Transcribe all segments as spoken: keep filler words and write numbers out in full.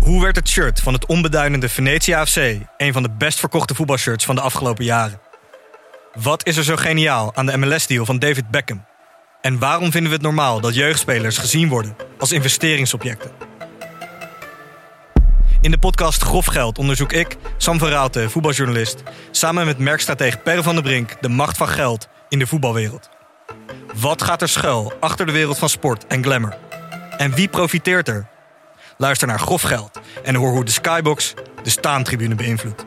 Hoe werd het shirt van het onbeduidende Venetia F C een van de best verkochte voetbalshirts van de afgelopen jaren? Wat is er zo geniaal aan de M L S-deal van David Beckham? En waarom vinden we het normaal dat jeugdspelers gezien worden als investeringsobjecten? In de podcast Grof Geld onderzoek ik, Sam van Raalte, voetbaljournalist, samen met merkstratege Per van der Brink de macht van geld in de voetbalwereld. Wat gaat er schuil achter de wereld van sport en glamour? En wie profiteert er? Luister naar Grof Geld en hoor hoe de Skybox de staantribune beïnvloedt.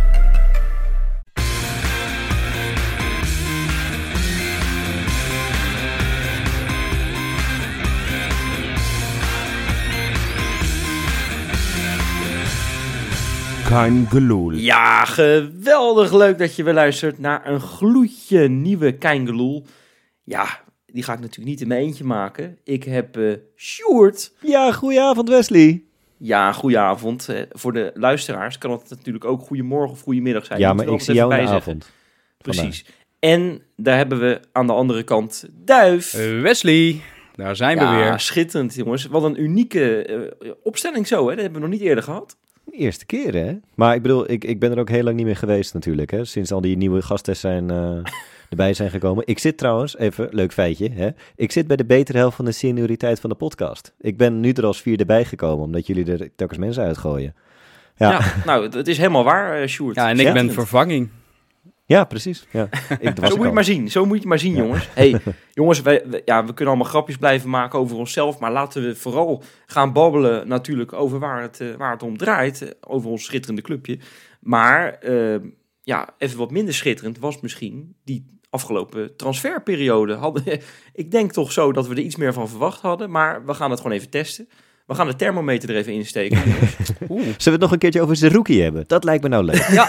Kein Geloel. Ja, geweldig leuk dat je weer luistert naar een gloedje nieuwe Kein Geloel. Ja, die ga ik natuurlijk niet in mijn eentje maken. Ik heb uh, Sjoerd. Ja, goedenavond Wesley. Ja, goedenavond. Uh, voor de luisteraars kan het natuurlijk ook goedemorgen of goedemiddag zijn. Ja, maar ik zie jou in de avond. Precies. En daar hebben we aan de andere kant Duif. Uh, Wesley, daar zijn we ja, weer. Ja, schitterend jongens. Wat een unieke uh, opstelling zo, hè? Dat hebben we nog niet eerder gehad. Eerste keer, hè? Maar ik bedoel, ik, ik ben er ook heel lang niet meer geweest natuurlijk, hè? Sinds al die nieuwe gasten zijn, uh, erbij zijn gekomen. Ik zit trouwens, even, leuk feitje, hè? Ik zit bij de betere helft van de senioriteit van de podcast. Ik ben nu er als vierde bij gekomen, omdat jullie er telkens mensen uitgooien. Ja, ja nou, het is helemaal waar, uh, Sjoerd. Ja, en ik ja? ben vervanging. Ja, precies. Ja. Ik, zo moet je het maar zien, zo moet je het maar zien, ja. jongens. Hey, jongens, wij, wij, ja, we kunnen allemaal grapjes blijven maken over onszelf, maar laten we vooral gaan babbelen natuurlijk over waar het, uh, waar het om draait, uh, over ons schitterende clubje. Maar uh, ja, even wat minder schitterend was misschien die afgelopen transferperiode. Hadden, ik denk toch zo dat we er iets meer van verwacht hadden, maar we gaan het gewoon even testen. We gaan de thermometer er even insteken. Zullen we het nog een keertje over Zerouki hebben? Dat lijkt me nou leuk. Ja.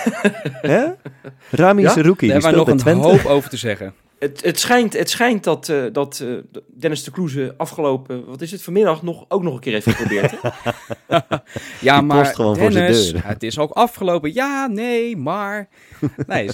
Rami ja? Zerouki. Daar hebben we nog een hoop over te zeggen. Het, het, schijnt, het schijnt dat, uh, dat uh, Dennis de Kloeze afgelopen, wat is het, vanmiddag nog, ook nog een keer heeft geprobeerd. Hè? ja, Die maar gewoon Dennis, voor het is ook afgelopen. Ja, nee, maar... Nee,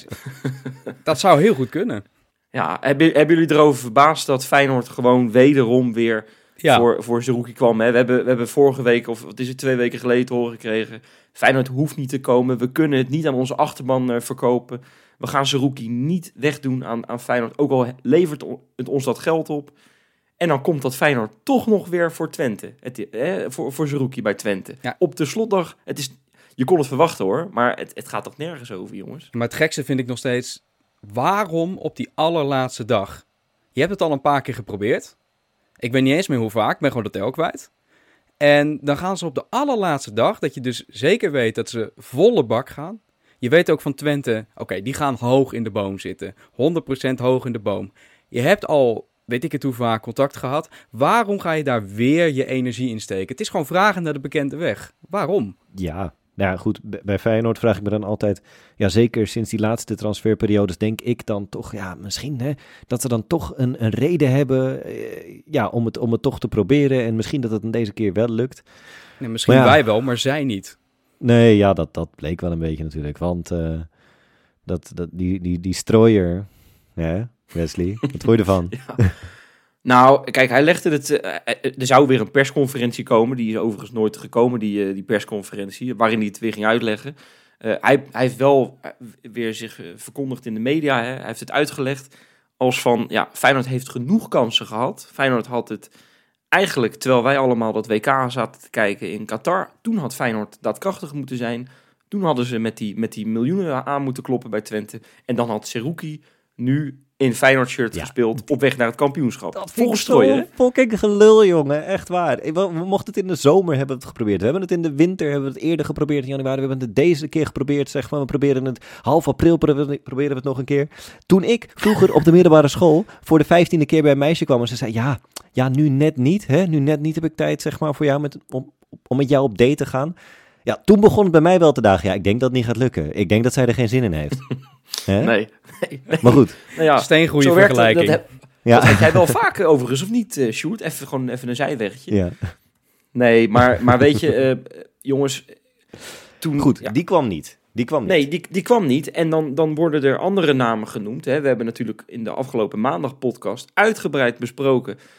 dat zou heel goed kunnen. Ja, hebben, hebben jullie erover verbaasd dat Feyenoord gewoon wederom weer... Ja. voor, voor Zerouki kwam. Hè. We, hebben, we hebben vorige week, of wat is het, twee weken geleden te horen gekregen. Feyenoord hoeft niet te komen. We kunnen het niet aan onze achterban uh, verkopen. We gaan Zerouki niet wegdoen aan, aan Feyenoord. Ook al levert het ons dat geld op. En dan komt dat Feyenoord toch nog weer voor Twente. Het, hè, voor, voor Zerouki bij Twente. Ja. Op de slotdag, het is, je kon het verwachten hoor. Maar het, het gaat toch nergens over, jongens. Maar het gekste vind ik nog steeds... Waarom op die allerlaatste dag? Je hebt het al een paar keer geprobeerd... Ik weet niet eens meer hoe vaak, ik ben gewoon de tel kwijt. En dan gaan ze op de allerlaatste dag, dat je dus zeker weet dat ze volle bak gaan. Je weet ook van Twente, oké, okay, die gaan hoog in de boom zitten. honderd procent hoog in de boom. Je hebt al, weet ik het hoe vaak, contact gehad. Waarom ga je daar weer je energie in steken? Het is gewoon vragen naar de bekende weg. Waarom? Ja, nou ja, goed, bij Feyenoord vraag ik me dan altijd... Ja, zeker sinds die laatste transferperiodes denk ik dan toch... Ja, misschien hè, dat ze dan toch een, een reden hebben uh, ja, om, het, om het toch te proberen. En misschien dat het dan deze keer wel lukt. Nee, misschien ja, wij wel, maar zij niet. Nee, ja, dat, dat bleek wel een beetje natuurlijk. Want uh, dat, dat, die, die, die strooier, ja, Wesley, wat vond je ervan? Ja. Nou, kijk, hij legde het... Uh, er zou weer een persconferentie komen. Die is overigens nooit gekomen, die, uh, die persconferentie. Waarin hij het weer ging uitleggen. Uh, hij, hij heeft wel uh, weer zich uh, verkondigd in de media. Hè. Hij heeft het uitgelegd als van... Ja, Feyenoord heeft genoeg kansen gehad. Feyenoord had het eigenlijk... Terwijl wij allemaal dat W K zaten te kijken in Qatar. Toen had Feyenoord daadkrachtig moeten zijn. Toen hadden ze met die, met die miljoenen aan moeten kloppen bij Twente. En dan had Zerouki nu... in Feyenoord shirt ja. gespeeld, op weg naar het kampioenschap. Dat volgens zo fucking gelul, jongen. Echt waar. We, we mochten het in de zomer hebben we het geprobeerd. We hebben het in de winter, hebben we het eerder geprobeerd in januari. We hebben het deze keer geprobeerd, zeg maar. We proberen het half april, proberen we het nog een keer. Toen ik vroeger op de middelbare school voor de vijftiende keer bij een meisje kwam en ze zei, ja, ja, nu net niet. Hè? Nu net niet heb ik tijd, zeg maar, voor jou met, om, om met jou op date te gaan. Ja, toen begon het bij mij wel te dagen. Ja, ik denk dat het niet gaat lukken. Ik denk dat zij er geen zin in heeft. nee, nee, nee. Maar goed. Nou ja, steengoeie vergelijking. Dat, dat, ja. dat heb jij wel vaak overigens, of niet, uh, Sjoerd? Even, gewoon even een zijwegje. Ja. Nee, maar, maar weet je, uh, jongens... Toen, goed, ja. die kwam niet. Die kwam niet. Nee, die, die kwam niet. En dan, dan worden er andere namen genoemd. Hè. We hebben natuurlijk in de afgelopen maandag podcast uitgebreid besproken...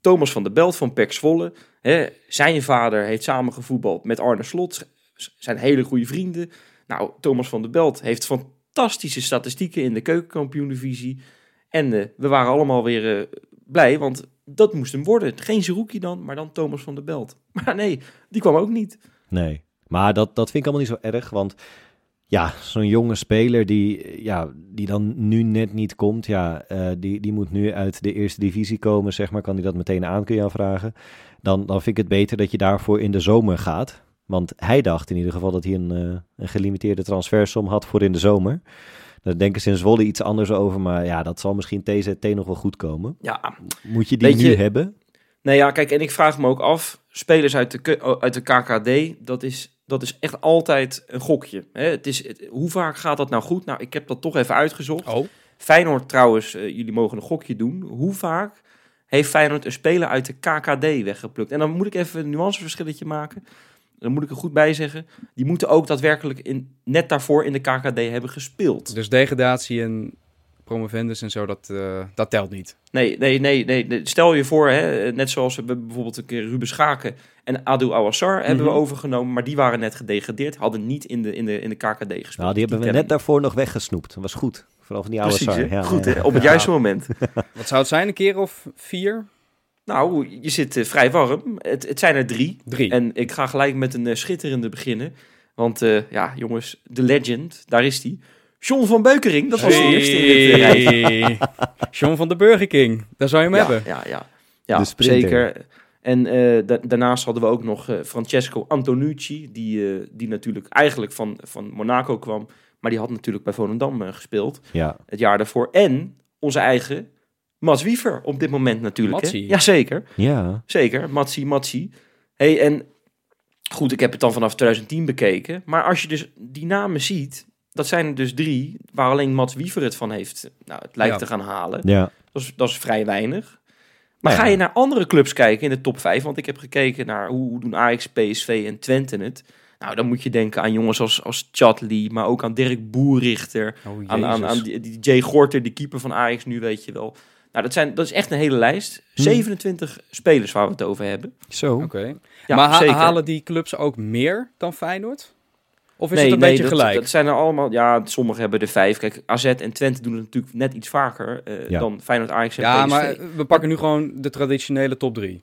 Thomas van der Belt van P E C Zwolle. Hè, zijn vader heeft samengevoetbald met Arne Slot. Zijn hele goede vrienden. Nou, Thomas van der Belt heeft fantastische statistieken in de keukenkampioen-divisie. En uh, we waren allemaal weer uh, blij, want dat moest hem worden. Geen Zerouki dan, maar dan Thomas van der Belt. Maar nee, die kwam ook niet. Nee, maar dat, dat vind ik allemaal niet zo erg, want ja, zo'n jonge speler die, ja, die dan nu net niet komt, ja, uh, die, die moet nu uit de eerste divisie komen, zeg maar. Kan hij dat meteen aan, kun je aanvragen. Dan, dan vind ik het beter dat je daarvoor in de zomer gaat. Want hij dacht in ieder geval dat hij een, uh, een gelimiteerde transfersom had voor in de zomer. Daar denken ze in Zwolle iets anders over, maar ja, dat zal misschien T Z T nog wel goed komen. Ja, moet je die weet nu je, hebben? Nee, ja, kijk, en ik vraag me ook af, spelers uit de, uit de K K D, dat is, dat is echt altijd een gokje. Hè? Het is, het, hoe vaak gaat dat nou goed? Nou, ik heb dat toch even uitgezocht. Oh. Feyenoord trouwens, uh, jullie mogen een gokje doen. Hoe vaak heeft Feyenoord een speler uit de K K D weggeplukt? En dan moet ik even een nuanceverschilletje maken. Dan moet ik er goed bij zeggen. Die moeten ook daadwerkelijk in, net daarvoor in de K K D hebben gespeeld. Dus degradatie en promovendus en zo, dat, uh, dat telt niet. Nee, nee, nee, nee. Stel je voor, hè, net zoals we bijvoorbeeld een keer Ruben Schaken en Adou Awassar mm-hmm. hebben we overgenomen, maar die waren net gedegradeerd, hadden niet in de, in de, in de K K D gespeeld. Nou, die hebben die we net daarvoor nog weggesnoept. Dat was goed. Vooral van die Awassar. Precies, ja, goed, ja, hè? Op het juiste moment. Wat zou het zijn, een keer of vier? Nou, je zit uh, vrij warm. Het, het zijn er drie. Drie. En ik ga gelijk met een uh, schitterende beginnen. Want uh, ja, jongens, de legend, daar is die. John van Beukering, dat was de eerste in dit uh, rijtje. John van de Burger King, daar zou je hem ja, hebben. Ja, ja, ja zeker. En uh, da- daarnaast hadden we ook nog uh, Francesco Antonucci, die, uh, die natuurlijk eigenlijk van, van Monaco kwam. Maar die had natuurlijk bij Volendam uh, gespeeld ja. het jaar daarvoor. En onze eigen Mats Wiever op dit moment natuurlijk. Matsie. Jazeker. Ja. Zeker, Matsie, Matsie. Hey, en goed, ik heb het dan vanaf twintig tien bekeken. Maar als je dus die namen ziet, dat zijn er dus drie waar alleen Mats Wiever het van heeft. Nou, het lijkt ja. te gaan halen. Ja. Dat is, dat is vrij weinig. Maar ja. ga je naar andere clubs kijken in de top vijf, want ik heb gekeken naar hoe, hoe doen Ajax, P S V en Twente het. Nou, dan moet je denken aan jongens als, als Chatli, maar ook aan Dirk Boerrichter. Oh, aan aan, aan die, die Jay Gorter, de keeper van Ajax nu, weet je wel. Nou, dat, zijn, dat is echt een hele lijst. Hm. zevenentwintig spelers waar we het over hebben. Zo. Oké. Okay. Ja, maar ha- zeker. halen die clubs ook meer dan Feyenoord? Of is nee, het een nee, beetje dat, gelijk? Dat zijn er allemaal, ja, sommigen hebben er vijf. Kijk, A Z en Twente doen het natuurlijk net iets vaker uh, ja. dan Feyenoord, Ajax en ja, P S V. maar we pakken nu gewoon de traditionele top drie.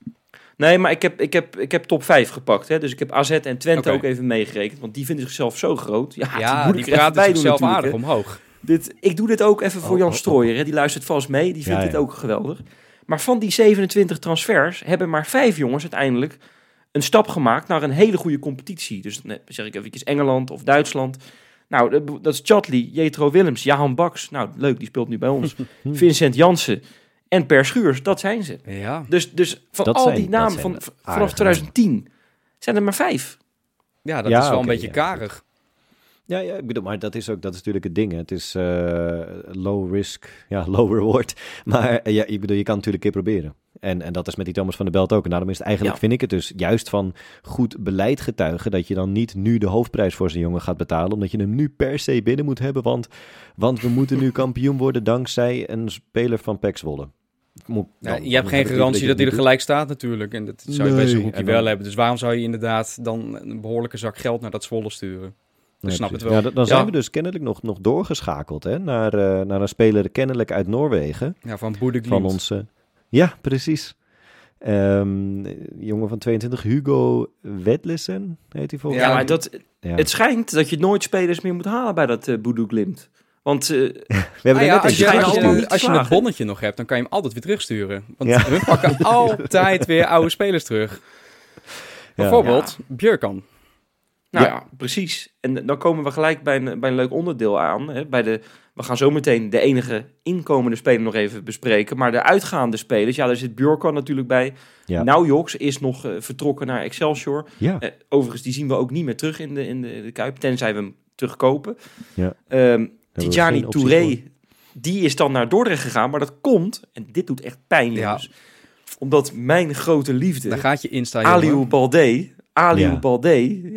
Nee, maar ik heb, ik heb, ik heb top vijf gepakt. Hè? Dus ik heb A Z en Twente Okay. ook even meegerekend. Want die vinden zichzelf zo groot. Ja, Ja, die moet die ik er even praten bij doen zichzelf natuurlijk, aardig hè. omhoog. Dit, ik doe dit ook even voor Oh, Jan oh, oh. Strooijer. Hè? Die luistert vast mee. Die vindt Ja, dit ja. ook geweldig. Maar van die zevenentwintig transfers hebben maar vijf jongens uiteindelijk een stap gemaakt naar een hele goede competitie. Dus dan zeg ik even Engeland of Duitsland. Nou, dat, dat is Chatli, Jetro Willems, Jahan Baks. Nou, leuk, die speelt nu bij ons. Vincent Jansen en Per Schuurs, dat zijn ze. Ja, Dus, dus van Dat al zijn- die dat namen zijn van, aardige vanaf twintig tien zijn er maar vijf. ja dat Ja, is wel oké, een beetje ja. karig. Ja, ja, ik bedoel, maar dat is ook, dat is natuurlijk het ding. Hè. Het is uh, low risk, ja, low reward. Maar uh, ja, ik bedoel, je kan natuurlijk een keer proberen. En, en dat is met die Thomas van der Belt ook. En daarom is het eigenlijk, Ja. vind ik het dus, juist van goed beleid getuigen, dat je dan niet nu de hoofdprijs voor zo'n jongen gaat betalen, omdat je hem nu per se binnen moet hebben, want, want we moeten nu kampioen worden dankzij een speler van P E C Zwolle. Moet, Ja, dan- je hebt dan geen heb ik garantie dat hij er niet gelijk staat natuurlijk. En dat zou je Nee, bij zo'n rookie en dan- wel hebben. Dus waarom zou je inderdaad dan een behoorlijke zak geld naar dat Zwolle sturen? Ik Nee, snap precies. het wel. Ja, dan dan Ja. zijn we dus kennelijk nog, nog doorgeschakeld hè, naar, uh, naar een speler kennelijk uit Noorwegen. Ja, van Boede Van onze... Ja, precies. Um, jongen van tweeëntwintig, Hugo Wedlissen, heet hij volgens Ja, mij. maar dat, Ja. het schijnt dat je nooit spelers meer moet halen bij dat uh, Boedoe Glimt. Want uh, We hebben Nou er ja, net als, een je, schijnen als, allemaal je, niet als je te het slagen. bonnetje nog hebt, dan kan je hem altijd weer terugsturen. Want Ja. hun pakken altijd weer oude spelers terug. Bijvoorbeeld Björkan. nou Ja. ja. precies. En dan komen we gelijk bij een, bij een leuk onderdeel aan. Hè? Bij de, we gaan zo meteen de enige inkomende speler nog even bespreken. Maar de uitgaande spelers, ja, daar zit Björkan natuurlijk bij. Ja. Nou, Joks is nog uh, vertrokken naar Excelsior. Ja. Uh, overigens, die zien we ook niet meer terug in de, in de, de Kuip, tenzij we hem terugkopen. Ja. Um, we Tijani geen optie Touré, voor. die is dan naar Dordrecht gegaan. Maar dat komt, en dit doet echt pijn, Ja. jongens. Omdat mijn grote liefde, Daar gaat je Insta, Aliou jongen. Baldé, Aliou Ja. Baldé, ja,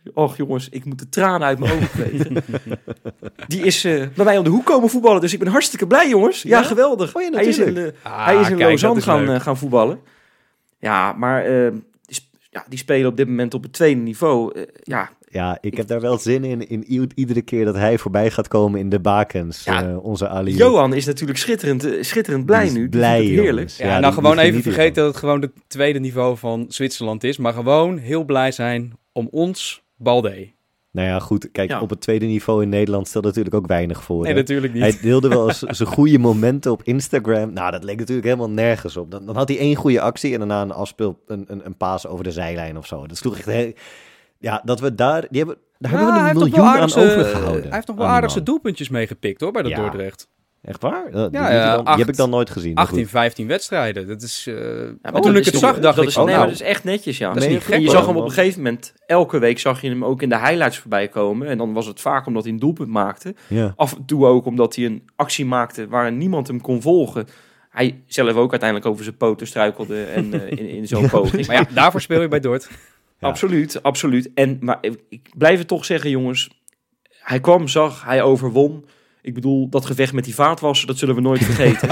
Och jongens, ik moet de tranen uit mijn ogen vegen. Die is uh, bij mij om de hoek komen voetballen. Dus ik ben hartstikke blij, jongens. Ja, ja? geweldig. Oh, ja, hij is in, uh, ah, hij is in kijk, Lausanne is gaan, uh, gaan voetballen. Ja, maar uh, die, ja, die spelen op dit moment op het tweede niveau. Uh, ja, Ja, ik heb daar wel zin in, in i- iedere keer dat hij voorbij gaat komen in de bakens, Ja, uh, onze Ali. Johan is natuurlijk schitterend, uh, schitterend blij Die is nu. blij, Die vindt het heerlijk. jongens. Ja, Ja, nou die- gewoon die even genieten vergeten ervan. dat het gewoon het tweede niveau van Zwitserland is. Maar gewoon heel blij zijn om ons Balde. Nou ja, goed. Kijk, Ja. op het tweede niveau in Nederland stelt natuurlijk ook weinig voor. Nee, hè. natuurlijk niet. Hij deelde wel eens zijn goede momenten op Instagram. Nou, dat leek natuurlijk helemaal nergens op. Dan, dan had hij één goede actie en daarna een afspeel, een, een, een paas over de zijlijn of zo. Dat sloeg echt heel... Ja, dat we daar... Die hebben, daar Ja, hebben we hij een heeft nog miljoen wel aan aardig z'n- overgehouden. Hij heeft nog wel aan die aardig zijn man. doelpuntjes meegepikt hoor, bij dat Ja. Dordrecht. Echt waar? Dat- die, Ja, die, ja, dan- acht- die heb ik dan nooit gezien. maar achttien, goed. vijftien wedstrijden. Dat is... Uh, Ja, maar maar toen dat ik is het toch- zag, dacht dat ik... is, oh, nee, nou, maar dat is echt netjes, ja. dat is Nee, niet goed, gek, je hoor. zag hem op een gegeven moment, elke week zag je hem ook in de highlights voorbij komen. En dan was het vaak omdat hij een doelpunt maakte. Ja. Af en toe ook omdat hij een actie maakte waar niemand hem kon volgen. Hij zelf ook uiteindelijk over zijn poten struikelde en uh, in, in zo'n poging. Maar ja, daarvoor speel je bij Dort. Ja. Absoluut, absoluut. En, maar ik, ik blijf het toch zeggen, jongens. Hij kwam, zag, hij overwon. Ik bedoel, dat gevecht met die vaatwasser, dat zullen we nooit vergeten.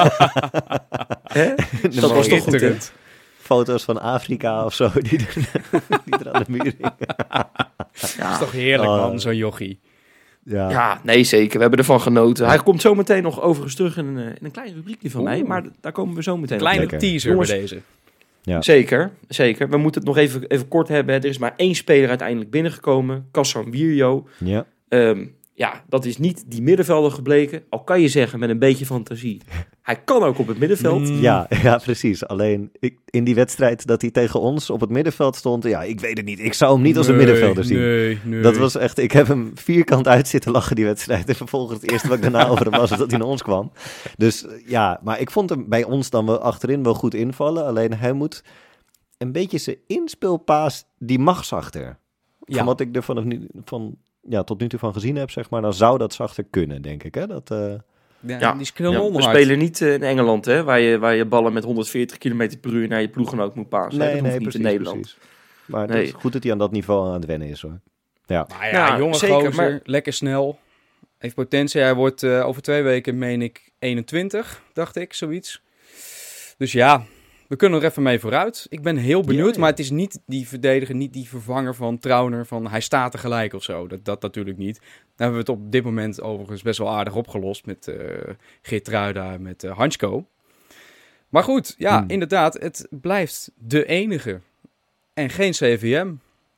Hè? Dat was toch goed, hè? Foto's van Afrika of zo, die er, die er aan de muur hingen. Dat is toch heerlijk, Oh. man, zo'n jochie. Ja. Ja, nee, zeker. We hebben ervan genoten. Hij komt zo meteen nog overigens terug in een, uh, in een klein rubriekje van mij. Oeh. Maar d- daar komen we zo meteen op. Kleine Lekker. teaser Jongens, bij deze. Ja. Zeker, zeker. We moeten het nog even, even kort hebben. Er is maar één speler uiteindelijk binnengekomen. Kassan Wierjo. Ja. Um, ja, dat is niet die middenvelder gebleken. Al kan je zeggen met een beetje fantasie. Hij kan ook op het middenveld. Mm. Ja, ja, precies. Alleen ik, in die wedstrijd dat hij tegen ons op het middenveld stond, ja, ik weet het niet. Ik zou hem niet als een Nee, middenvelder zien. Nee, nee. Dat was echt, ik heb hem vierkant uit zitten lachen die wedstrijd. En vervolgens het eerste wat ik daarna over hem was, was dat hij naar ons kwam. Dus ja, maar ik vond hem bij ons dan wel achterin wel goed invallen. Alleen hij moet een beetje zijn inspeelpaas, die mag zachter. Ja. Van wat ik er vanaf nu, van, ja, tot nu toe van gezien heb, zeg maar, dan zou dat zachter kunnen, denk ik. Hè? Dat, eh, Ja, Ja, die is Ja, we knalhard. spelen niet uh, in Engeland, hè, waar, je, waar je ballen met honderdveertig kilometer per uur naar je ploeggenoot moet passen. nee, dat hoeft nee, niet precies, in Nederland. precies. Maar Nee. het is goed dat hij aan dat niveau aan het wennen is, hoor. Ja. Maar ja, Ja, jonge zeker, gozer, maar- lekker snel. Heeft potentie. Hij wordt uh, over twee weken, meen ik, eenentwintig, dacht ik, zoiets. Dus ja, we kunnen er even mee vooruit. Ik ben heel benieuwd, Ja, ja. maar het is niet die verdediger, niet die vervanger van Trauner, van hij staat tegelijk of zo. Dat, dat natuurlijk niet. Dan hebben we het op dit moment overigens best wel aardig opgelost met uh, Geertruida, met uh, Hansko. Maar goed, ja, Hmm. inderdaad, het blijft de enige. En geen C V M.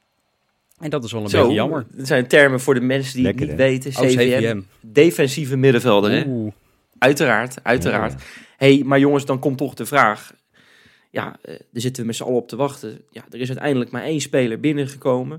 En dat is wel een Zo, beetje jammer. dat zijn termen voor de mensen die Lekker, het niet hè? weten. C Oh, V M, C V M. defensieve middenvelder, hè? Oeh. Uiteraard, uiteraard. Ja. Hey, maar jongens, dan komt toch de vraag. Ja, uh, daar zitten we met z'n allen op te wachten. Ja, er is uiteindelijk maar één speler binnengekomen.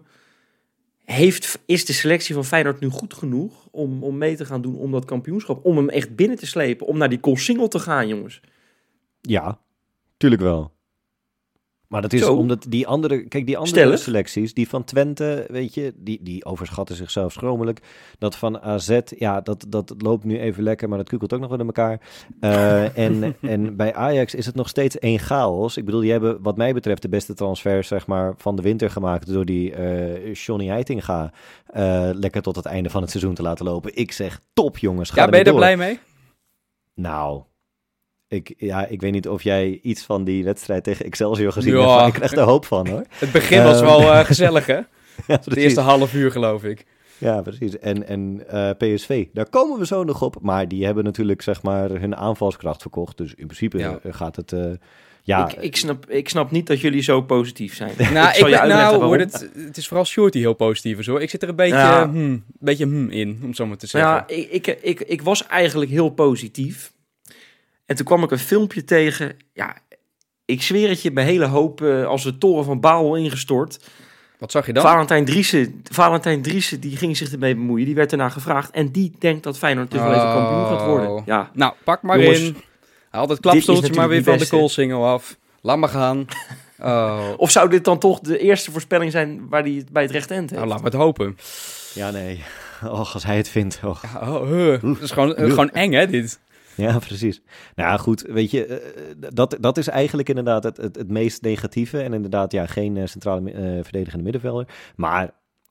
Heeft, is de selectie van Feyenoord nu goed genoeg om, om mee te gaan doen om dat kampioenschap? Om hem echt binnen te slepen, om naar die Koolsingel te gaan, jongens? Ja, tuurlijk wel. Maar dat is Zo. omdat die andere, kijk, die andere Stellig. selecties, die van Twente, weet je, die, die overschatten zichzelf schromelijk. Dat van A Z, ja, dat, dat loopt nu even lekker, maar dat kukelt ook nog wel in elkaar. Uh, en, en bij Ajax is het nog steeds één chaos. Ik bedoel, die hebben wat mij betreft de beste transfers, zeg maar, van de winter gemaakt door die uh, Johnny Heitinga uh, lekker tot het einde van het seizoen te laten lopen. Ik zeg, top jongens, ga Ja, ben je ermee er door. blij mee? Nou, ik, ja, ik weet niet of jij iets van die wedstrijd tegen Excelsior gezien Ja. hebt, maar ik krijg er hoop van, hoor. Het begin was Ehm. wel uh, gezellig, hè? Ja, Het precies. eerste half uur, geloof ik. Ja, precies. En, en uh, P S V, daar komen we zo nog op. Maar die hebben natuurlijk, zeg maar, hun aanvalskracht verkocht. Dus in principe Ja. uh, gaat het... Uh, ja, Ik, ik, snap, ik snap niet dat jullie zo positief zijn. Nou, ik zal ik je ben, uitleggen nou waarom. wordt het, het is vooral Short die heel positief is, hoor. Ik zit er een beetje, Ja. hmm, beetje hmm in, om het zo maar te zeggen. Ja, ik, ik, ik, ik was eigenlijk heel positief. En toen kwam ik een filmpje tegen. Ja, ik zweer het je, mijn hele hoop uh, als de toren van Babel ingestort. Wat zag je dan? Valentijn Driessen, Valentijn Driessen, die ging zich ermee bemoeien. Die werd ernaar gevraagd. En die denkt dat Feyenoord dus wel even kampioen gaat worden. Ja, Nou, pak maar Jongens, in. Haal dat is klapstoeltje maar weer natuurlijk van niet de best, hè? koolsingel af. Laat maar gaan. Oh. Of zou dit dan toch de eerste voorspelling zijn waar hij het bij het rechte eind heeft? Nou, laat me het hopen. ja, nee. Och, als hij het vindt. Och. Ja, oh, huh. Dat is gewoon, uh, gewoon eng, hè, dit? Ja, precies. Nou ja, goed, weet je, uh, dat, dat is eigenlijk inderdaad het, het, het meest negatieve. En inderdaad, ja, geen uh, centrale uh, verdedigende middenvelder. Maar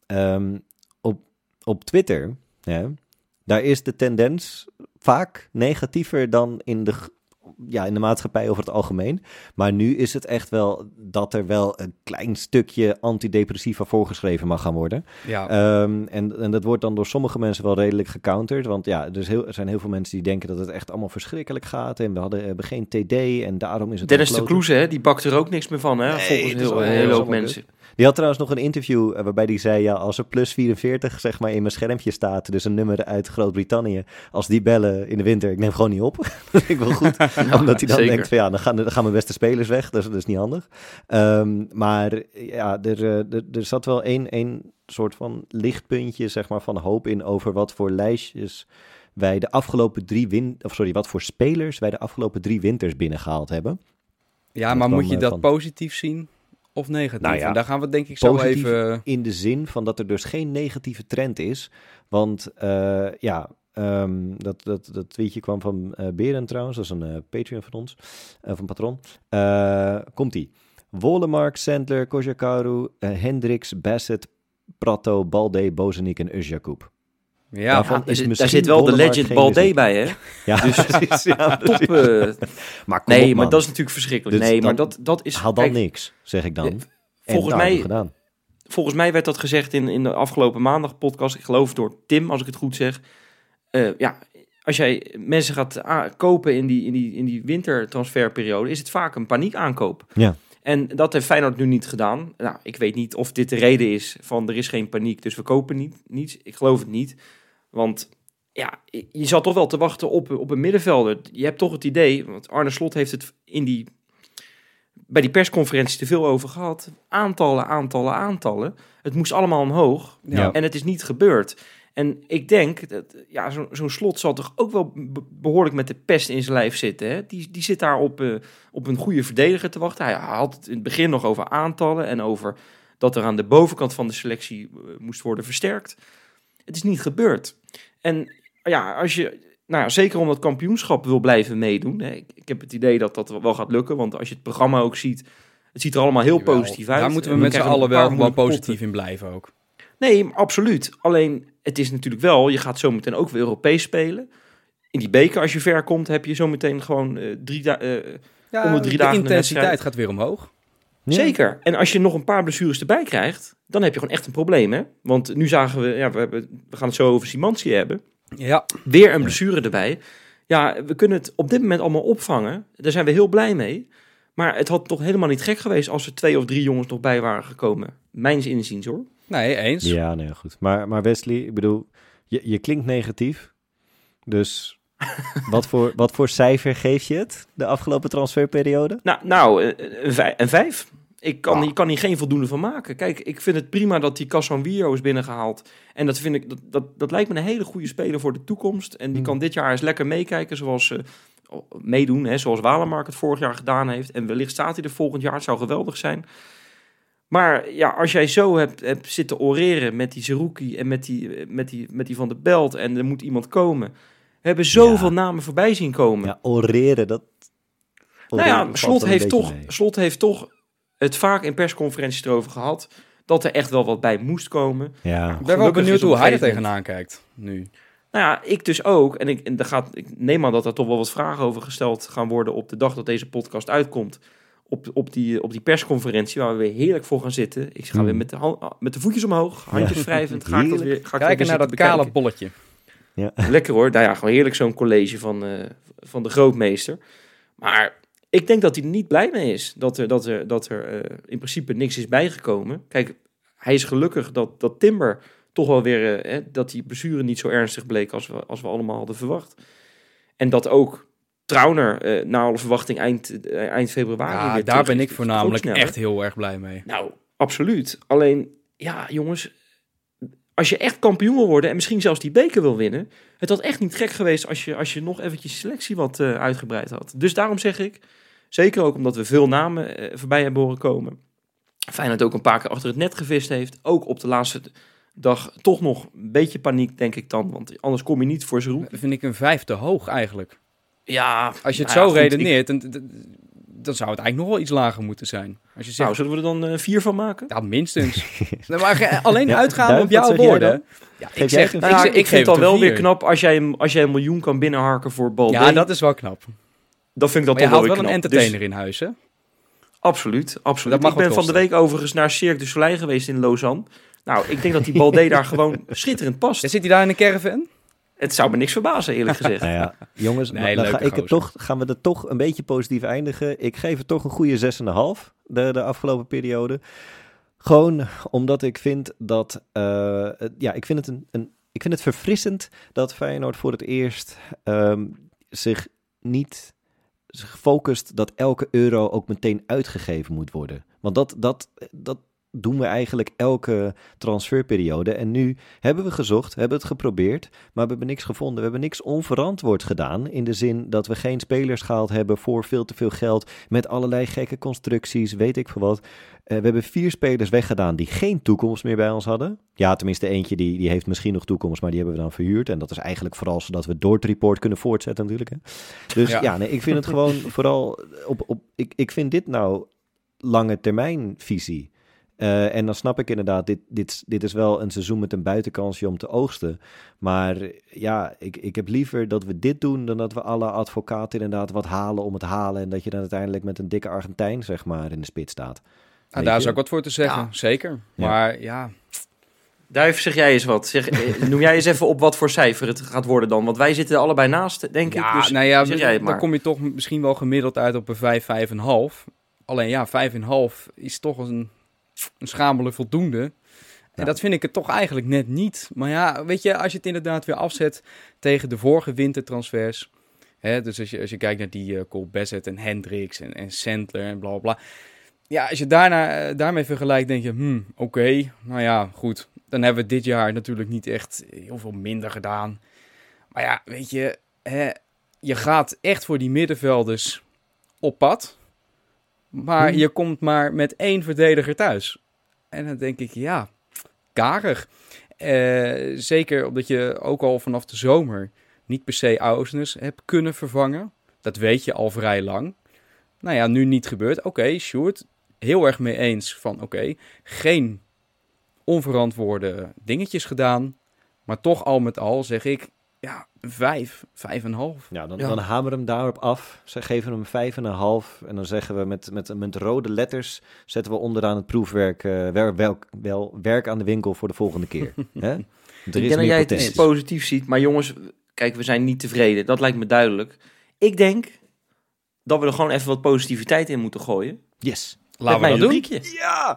um, op, op Twitter, ja, daar is de tendens vaak negatiever dan in de, ja, in de maatschappij over het algemeen. Maar nu is het echt wel dat er wel een klein stukje antidepressiva voorgeschreven mag gaan worden. Ja. Um, en, en dat wordt dan door sommige mensen wel redelijk gecounterd. Want ja, er, is heel, er zijn heel veel mensen die denken dat het echt allemaal verschrikkelijk gaat. En we hadden, hebben geen T D en daarom is het... Dennis de Kloeze, hè, die bakt er ook niks meer van, hè? Nee, volgens het is heel, wel een heel hele hoop allemaal mensen. Die had trouwens nog een interview uh, waarbij hij zei... ja, als er plus vierenveertig zeg maar in mijn schermpje staat... dus een nummer uit Groot-Brittannië... als die bellen in de winter, ik neem gewoon niet op. Dat vind ik wel goed. Ja, Omdat hij dan zeker. denkt van ja, dan gaan, dan gaan mijn beste spelers weg. Dat is, dat is niet handig. Um, maar ja, er, er, er zat wel één, één soort van lichtpuntje zeg maar, van hoop in... over wat voor lijstjes wij de afgelopen drie win... of sorry, wat voor spelers wij de afgelopen drie winters binnengehaald hebben. Ja, Dat maar kwam, moet je uh, dat van- positief zien of negatief? Nou ja, en daar gaan we denk ik zo Positief even... in de zin van dat er dus geen negatieve trend is. Want uh, ja, um, dat, dat, dat tweetje kwam van uh, Beren trouwens. Dat is een uh, Patreon van ons, uh, van Patron. Uh, Komt-ie. Wollemark, Sandler, Kozakaru, uh, Hendricks, Bassett, Prato, Balde, Bozenik en Özjakoub. Ja, Daarvan Ja, is er, misschien daar zit wel de Wollemark legend geen Balde bezit. bij, hè? Ja, Dus precies. Ja, Top. precies. eh, Maar kom nee, op, maar man. dat is natuurlijk verschrikkelijk. Dus nee, dan maar dat, dat is... Haal dan kijk, niks, zeg ik dan. eh, En volgens daar hebben mij- we gedaan. Volgens mij werd dat gezegd in, in de afgelopen maandag podcast. Ik geloof door Tim, als ik het goed zeg. Uh, ja, als jij mensen gaat a- kopen in die, in, die, in die wintertransferperiode... is het vaak een paniekaankoop. Ja. En dat heeft Feyenoord nu niet gedaan. Nou, ik weet niet of dit de reden is van er is geen paniek, dus we kopen niet, niets. Ik geloof het niet. Want ja, je zat toch wel te wachten op, op een middenvelder. Je hebt toch het idee, want Arne Slot heeft het in die, bij die persconferentie te veel over gehad. Aantallen, aantallen, aantallen. Het moest allemaal omhoog. Ja. En het is niet gebeurd. En ik denk, dat, ja, zo, zo'n Slot zal toch ook wel be- behoorlijk met de pest in zijn lijf zitten. Hè? Die, die zit daar op, uh, op een goede verdediger te wachten. Hij had het in het begin nog over aantallen en over dat er aan de bovenkant van de selectie uh, moest worden versterkt. Het is niet gebeurd. En ja, als je, nou ja, zeker om dat kampioenschap wil blijven meedoen. Hè, ik, ik heb het idee dat dat wel gaat lukken, want als je het programma ook ziet, het ziet er allemaal heel Jawel, positief uit. Daar moeten we En met z'n krijgen allen nog een wel paar gewoon moeilijke positief in blijven ook. Nee, absoluut. Alleen, het is natuurlijk wel, je gaat zometeen ook weer Europees spelen. In die beker, als je ver komt, heb je zometeen gewoon uh, drie, da- uh, Ja, Om de drie de dagen een intensiteit wedstrijd. gaat weer omhoog. Ja. Zeker. En als je nog een paar blessures erbij krijgt, dan heb je gewoon echt een probleem, hè? Want nu zagen we, ja, we, hebben, we gaan het zo over Simanski hebben. Ja, Weer een blessure erbij. Ja, we kunnen het op dit moment allemaal opvangen. Daar zijn we heel blij mee. Maar het had toch helemaal niet gek geweest als er twee of drie jongens nog bij waren gekomen. Mijns inziens, hoor. nee, eens. Ja, nee, goed. Maar, maar Wesley, ik bedoel, je, je klinkt negatief. Dus wat, voor, wat voor cijfer geef je het, de afgelopen transferperiode? Nou, nou eh, een, vij- een vijf. Ik kan, Ah. hier kan hier geen voldoende van maken. Kijk, ik vind het prima dat die Casemiro is binnengehaald. En dat, vind ik, dat, dat, dat lijkt me een hele goede speler voor de toekomst. En die Hmm. kan dit jaar eens lekker meekijken, zoals uh, meedoen, hè, zoals Walemark het vorig jaar gedaan heeft. En wellicht staat hij er volgend jaar. Het zou geweldig zijn. Maar ja, als jij zo hebt, hebt zitten oreren met die Zerouki en met die, met, die, met die Van der Belt en er moet iemand komen. We hebben zoveel Ja. namen voorbij zien komen. Ja, oreren, dat... Nou oreren ja, valt Slot wel een heeft, beetje toch, mee. Slot heeft toch het vaak in persconferenties erover gehad dat er echt wel wat bij moest komen. Ja, Ik ben wel Gelukkig benieuwd is op hoe een hij er gegeven tegenaan kijkt nu. Nou ja, ik dus ook. En ik, en daar gaat, ik neem aan dat er toch wel wat vragen over gesteld gaan worden op de dag dat deze podcast uitkomt. Op, op, die, op die persconferentie waar we weer heerlijk voor gaan zitten. Ik ga Hmm. weer met de, hand, met de voetjes omhoog, handjes Ja. wrijvend. Ga ik dat weer, ga ik Kijken weer naar dat zitten kale bekijken. bolletje. Lekker hoor. Nou ja, gewoon heerlijk zo'n college van, uh, van de grootmeester. Maar ik denk dat hij er niet blij mee is. Dat er, dat er, dat er uh, in principe niks is bijgekomen. Kijk, hij is gelukkig dat, dat Timber toch wel weer... Uh, hè, dat die blessure niet zo ernstig bleek als we, als we allemaal hadden verwacht. En dat ook Trauner uh, na alle verwachting eind, uh, eind februari... Ja, weer daar terug ben is. ik Dat is voornamelijk ook snel, echt hè? heel erg blij mee. Nou, absoluut. Alleen, ja jongens... Als je echt kampioen wil worden en misschien zelfs die beker wil winnen... Het had echt niet gek geweest als je, als je nog eventjes selectie wat uh, uitgebreid had. Dus daarom zeg ik, zeker ook omdat we veel namen uh, voorbij hebben horen komen. Feyenoord ook een paar keer achter het net gevist heeft. Ook op de laatste dag toch nog een beetje paniek, denk ik dan. Want anders kom je niet voor zijn roep. Dat vind ik een vijf te hoog eigenlijk. Ja, Als je het nou zo ja, goed, redeneert, en, d- d- dan zou het eigenlijk nog wel iets lager moeten zijn. Als je zegt, Nou, zullen we er dan uh, vier van maken? ja, minstens. Nee, maar ge- alleen Ja, uitgaande Duif, op jouw wat zeg jij woorden. dan? Ja, ik jij zeg, geen Nou ja, ik, ik, zeg- ik vind het geef al wel een weer vier. knap als jij, hem- als jij een miljoen kan binnenharken voor Balde. Ja, dat is wel knap. dat vind ik dat Maar je toch haalt wel wel weer een knap. entertainer Dus, in huis, hè? absoluut, absoluut. Dat mag Ik ben wat van de kosten. week overigens naar Cirque du Soleil geweest in Lausanne. Nou, ik denk dat die Balde daar gewoon schitterend past. Ja, zit hij daar in een caravan? Het zou me niks verbazen, eerlijk gezegd. Nou ja, jongens, Nee, maar dan leuke ga ik het gozer. toch, gaan we er toch een beetje positief eindigen. Ik geef het toch een goede zes komma vijf de, de afgelopen periode. Gewoon omdat ik vind dat... Uh, ja, ik vind, het een, een, ik vind het verfrissend dat Feyenoord voor het eerst um, zich niet zich focust dat elke euro ook meteen uitgegeven moet worden. Want dat, dat, dat doen we eigenlijk elke transferperiode. En nu hebben we gezocht, hebben het geprobeerd, maar we hebben niks gevonden. We hebben niks onverantwoord gedaan, in de zin dat we geen spelers gehaald hebben voor veel te veel geld, met allerlei gekke constructies, weet ik veel wat. Uh, we hebben vier spelers weggedaan die geen toekomst meer bij ons hadden. Ja, tenminste eentje die, die heeft misschien nog toekomst, maar die hebben we dan verhuurd. En dat is eigenlijk vooral zodat we door het report kunnen voortzetten natuurlijk. Hè. Dus ja, Ja. nee, ik vind het gewoon vooral op... op ik, ik vind dit nou lange termijn visie. Uh, en dan snap ik inderdaad, dit, dit, dit is wel een seizoen met een buitenkansje om te oogsten. Maar ja, ik, ik heb liever dat we dit doen dan dat we alle advocaten inderdaad wat halen om het halen. En dat je dan uiteindelijk met een dikke Argentijn, zeg maar, in de spits staat. Ah, Weet daar je? is ook wat voor te zeggen, Ja. zeker. Ja. Maar ja, Duif, zeg jij eens wat. Zeg, eh, noem jij eens even op wat voor cijfer het gaat worden dan. Want wij zitten er allebei naast, denk ja, ik. Dus nou ja, zeg jij het dan maar. kom je toch misschien wel gemiddeld uit op een vijf, vijf komma vijf. Alleen ja, vijf komma vijf is toch een, een schamele voldoende. En Ja. dat vind ik het toch eigenlijk net niet. Maar ja, weet je, als je het inderdaad weer afzet tegen de vorige wintertransfers. Hè, dus als je, als je kijkt naar die uh, Cole Bassett en Hendricks en, en Sandler en bla bla bla. Ja, als je daarna, uh, daarmee vergelijkt, denk je, hmm, oké, okay, nou ja, goed. Dan hebben we dit jaar natuurlijk niet echt heel veel minder gedaan. Maar ja, weet je, hè, je gaat echt voor die middenvelders op pad. Maar Hmm. je komt maar met één verdediger thuis. En dan denk ik, ja, karig. Uh, zeker omdat je ook al vanaf de zomer niet per se Ausnes hebt kunnen vervangen. Dat weet je al vrij lang. Nou ja, nu niet gebeurd. Oké, okay, Sjoerd, heel erg mee eens van oké, okay, geen onverantwoorde dingetjes gedaan. Maar toch al met al zeg ik, ja, vijf, vijf en een half. Ja, dan, Ja. dan hameren we hem daarop af. Ze geven hem vijf en een half. En dan zeggen we met, met, met rode letters zetten we onderaan het proefwerk uh, wel, wel, wel werk aan de winkel voor de volgende keer. Hè? Er Ik denk dat jij het iets potentie. positief ziet. Maar jongens, kijk, we zijn niet tevreden. Dat lijkt me duidelijk. Ik denk dat we er gewoon even wat positiviteit in moeten gooien. Yes. Laten Met we dat mijn doen. rubriekje. Ja!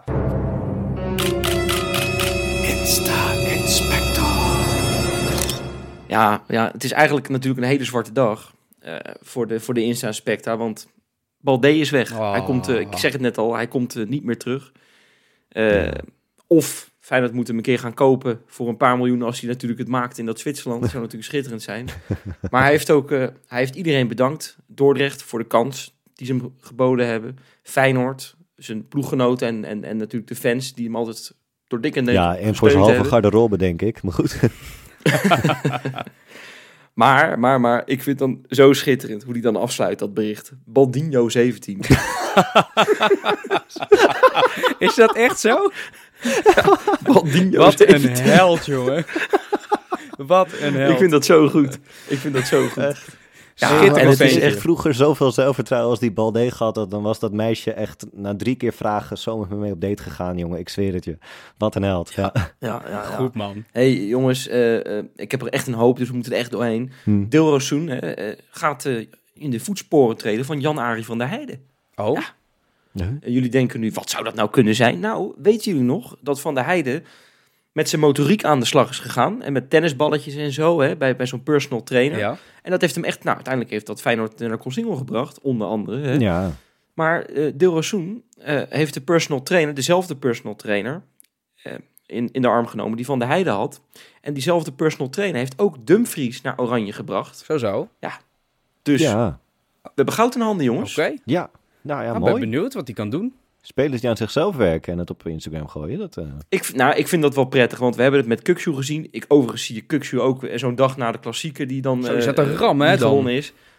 Ja, ja, het is eigenlijk natuurlijk een hele zwarte dag uh, voor de, voor de Insta-Specta. Want Balde is weg. Oh. Hij komt, uh, ik zeg het net al, hij komt uh, niet meer terug. Uh, Ja. Of Feyenoord moet hem een keer gaan kopen voor een paar miljoen als hij natuurlijk het maakt in dat Zwitserland. Dat zou natuurlijk schitterend zijn. Maar hij heeft ook, uh, hij heeft iedereen bedankt. Dordrecht voor de kans die ze hem geboden hebben. Feyenoord, zijn ploeggenoten en, en, en natuurlijk de fans die hem altijd door dik en dik Ja, en voor zijn gesteund halve hebben. garderobe, denk ik. Maar goed. Maar, maar, maar, ik vind dan zo schitterend hoe die dan afsluit, dat bericht. Baldinho zeventien. Is dat echt zo? Baldinho Wat een zeventien. held, jongen. Wat een held. Ik vind dat zo goed. Ik vind dat zo goed. Ja, Schitterend en het is ventje. echt Vroeger zoveel zelfvertrouwen als die Balde gehad had, dan was dat meisje echt na drie keer vragen zo met me mee op date gegaan, jongen. Ik zweer het je. Wat een held. Ja. Ja, ja, ja. Goed, man. Hey jongens, uh, uh, ik heb er echt een hoop, dus we moeten er echt doorheen. Hm. Dilrosun uh, uh, gaat uh, in de voetsporen treden van Jan-Arie van der Heijden. Oh, Ja. Ja. En jullie denken nu, wat zou dat nou kunnen zijn? Nou, weten jullie nog dat Van der Heijden met zijn motoriek aan de slag is gegaan. En met tennisballetjes en zo, hè, bij, bij zo'n personal trainer. ja. En dat heeft hem echt, nou, uiteindelijk heeft dat Feyenoord naar Koolsingel gebracht, onder andere. Hè. Ja. Maar uh, Dilrosun uh, heeft de personal trainer, dezelfde personal trainer, uh, in, in de arm genomen die Van der Heijden had. En diezelfde personal trainer heeft ook Dumfries naar Oranje gebracht. Zo zo. Dus Ja. we hebben goud in handen, jongens. Oké. Ja. Nou ja, Ik ben mooi. benieuwd wat hij kan doen. Spelers die aan zichzelf werken en het op Instagram gooien. Dat, uh... Ik, nou, ik vind dat wel prettig, want we hebben het met Kukçu gezien. Ik, overigens zie je Kukçu ook zo'n dag na de klassieker die dan Zo, uh, is dat een ram, hè, niet dan? gewonnen is. Nee,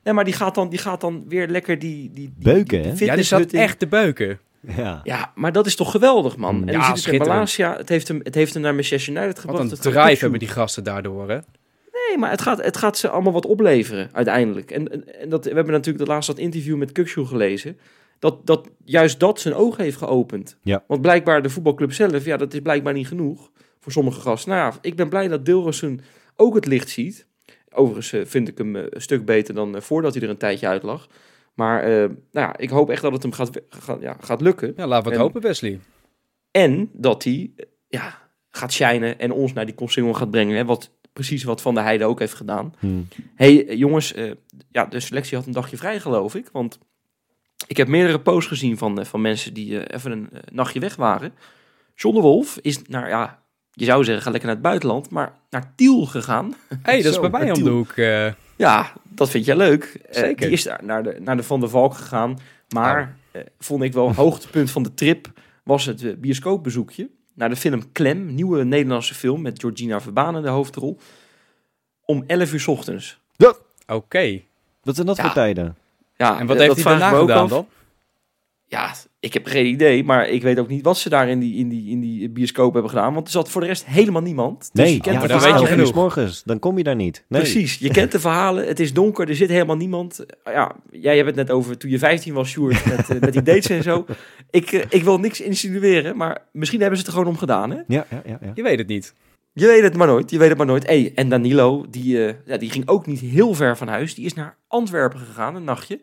Nee, maar die gaat dan, die gaat dan weer lekker die... die, die Beuken, die, hè? die Ja, die zat fitnesshut in. echt te beuken. Ja. Ja, maar dat is toch geweldig, man. Mm. En Ja, je ziet het in schitterend. Malasia. Het heeft hem, het heeft hem naar Manchester United Wat gebracht. een Het gaat drive goed hebben doen. die gasten daardoor, hè? Nee, maar het gaat, het gaat ze allemaal wat opleveren, uiteindelijk. En, en, en dat, we hebben natuurlijk de laatste dat interview met Kukçu gelezen. Dat, dat juist dat zijn ogen heeft geopend. Ja. Want blijkbaar de voetbalclub zelf, ja, dat is blijkbaar niet genoeg voor sommige gasten. Nou ja, ik ben blij dat Dilrosun ook het licht ziet. Overigens uh, vind ik hem uh, een stuk beter dan uh, voordat hij er een tijdje uit lag. Maar uh, nou ja, ik hoop echt dat het hem gaat, gaat, ja, gaat lukken. Ja, laten we het En- hopen, Wesley. En dat hij uh, ja, gaat shinen en ons naar die kopsingel gaat brengen. Hè, wat, precies wat Van der Heijden ook heeft gedaan. Hm. hey, uh, jongens, uh, ja, de selectie had een dagje vrij, geloof ik. Want ik heb meerdere posts gezien van, uh, van mensen die uh, even een uh, nachtje weg waren. John de Wolf is naar, ja, je zou zeggen, ga lekker naar het buitenland, maar naar Tiel gegaan. Hé, hey, dat is Zo, bij mij maar om de Tiel. hoek. eh. Ja, dat vind jij leuk. Uh, Zeker. die is daar naar de, naar de Van der Valk gegaan. Maar uh, vond ik wel een hoogtepunt van de trip was het uh, bioscoopbezoekje naar de film Klem, nieuwe Nederlandse film met Georgina Verbaan in de hoofdrol. Om elf uur 's ochtends. Oké. Wat zijn dat Ja. voor tijden? Ja, En wat eh, heeft dat hij vraag ik daarna me ook gedaan af. dan? Ja, ik heb geen idee, maar ik weet ook niet wat ze daar in die, in die, in die bioscoop hebben gedaan. Want er zat voor de rest helemaal niemand. Dus Nee, je kent ja, de maar dan verhalen. weet je genoeg. genoeg. Morgens, dan kom je daar niet. Nee. Precies, je kent de verhalen. Het is donker, er zit helemaal niemand. Ja, jij hebt het net over toen je vijftien was, Sjoerd, met, uh, met die dates en zo. Ik, uh, ik wil niks insinueren, maar misschien hebben ze het er gewoon om gedaan, hè? Ja, ja, ja. ja. Je weet het niet. Je weet het maar nooit, je weet het maar nooit. Hey, en Danilo, die, uh, ja, die ging ook niet heel ver van huis. Die is naar Antwerpen gegaan, een nachtje.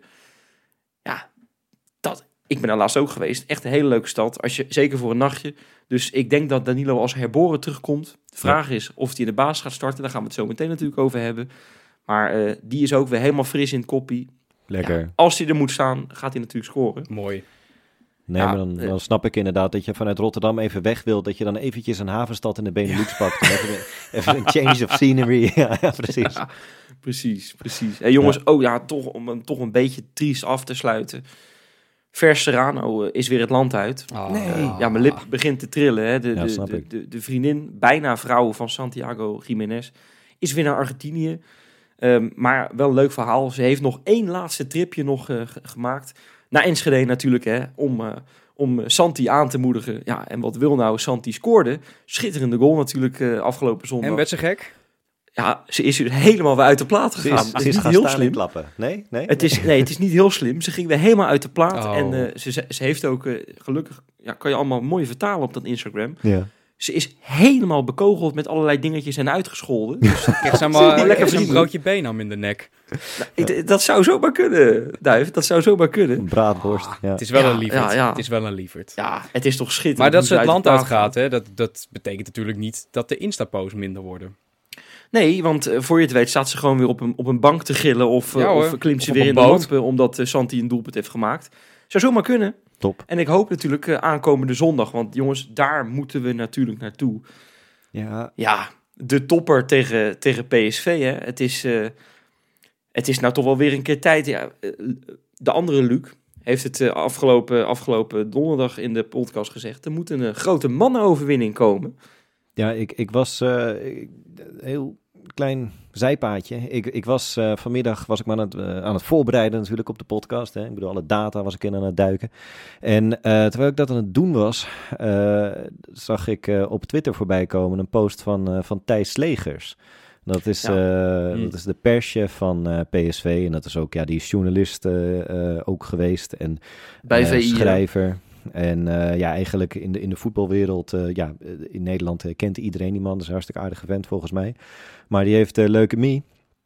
Ja, dat... Ik ben daar laatst ook geweest. Echt een hele leuke stad. Als je, zeker voor een nachtje. Dus ik denk dat Danilo als herboren terugkomt. De vraag is of hij in de baas gaat starten. Daar gaan we het zo meteen natuurlijk over hebben. Maar uh, die is ook weer helemaal fris in het koppie. Lekker. Ja, als hij er moet staan, gaat hij natuurlijk scoren. Mooi. Nee, Ja, maar dan, eh. dan snap ik inderdaad dat je vanuit Rotterdam even weg wilt. Dat je dan eventjes een havenstad in de Benelux pakt. En even, even een change of scenery. Ja, ja, precies. Ja, precies, precies. Hey, jongens, oh ja, toch, om hem toch een beetje triest af te sluiten. Vers Serrano uh, is weer het land uit. Ah. Nee. Ja, mijn lip begint te trillen. Hè. De, Ja, de, snap de, ik. de, de vriendin, bijna vrouw van Santiago Jiménez, is weer naar Argentinië. Um, maar wel een leuk verhaal. Ze heeft nog één laatste tripje nog uh, g- gemaakt. Naar Enschede natuurlijk, hè, om, uh, om Santi aan te moedigen. Ja, en wat wil nou? Santi scoorde. Schitterende goal natuurlijk uh, afgelopen zondag. En werd ze gek? Ja, ze is weer helemaal weer uit de plaat Ze gegaan. is, Het ze is niet gaan heel staan en slim. klappen. Nee? Nee? Het is, nee, het is niet heel slim. Ze ging weer helemaal uit de plaat. Oh. En uh, ze, ze ze heeft ook, uh, gelukkig, ja, kan je allemaal mooi vertalen op dat Instagram. Ja. Ze is helemaal bekogeld met allerlei dingetjes en uitgescholden. Dus Krijg ze Zie je, maar lekker lekker een vriendelijk. broodje benam in de nek. ik- dat zou zomaar kunnen, Duif. Dat zou zomaar kunnen. Een braadworst. Ja. Het is wel Ja, een lieverd. ja, ja. Het is wel een lieverd. Ja, het is toch schitterend. Maar dat hoe ze het uit land de plaat uitgaat, hè, dat, dat betekent natuurlijk niet dat de Insta-posts minder worden. Nee, want uh, voor je het weet staat ze gewoon weer op een, op een bank te gillen. Of, uh, Ja, hoor. of klimt ze Of weer op in een de boot. lampen omdat uh, Santi een doelpunt heeft gemaakt. Zou zomaar kunnen. Top. En ik hoop natuurlijk uh, aankomende zondag. Want jongens, daar moeten we natuurlijk naartoe. Ja. Ja, de topper tegen, tegen P S V. Hè. Het, is, uh, het is nou toch wel weer een keer tijd. Ja, uh, de andere Luc heeft het uh, afgelopen, afgelopen donderdag in de podcast gezegd. Er moet een uh, grote mannenoverwinning komen. Ja, ik, ik was uh, ik- heel klein zijpaadje. Ik, ik was uh, vanmiddag was ik me aan het, uh, aan het voorbereiden natuurlijk op de podcast. Hè. Ik bedoel, alle data was ik in aan het duiken. En uh, terwijl ik dat aan het doen was, uh, zag ik uh, op Twitter voorbij komen een post van, uh, van Thijs Slegers. Dat is, Ja. uh, Mm. dat is de perschef van uh, P S V. En dat is ook, ja, die is journalist uh, uh, ook geweest. En Bij uh, V I. schrijver. En uh, ja, eigenlijk in de, in de voetbalwereld, uh, ja, in Nederland uh, kent iedereen die man. Dat is een hartstikke aardige vent volgens mij. Maar die heeft uh, leukemie.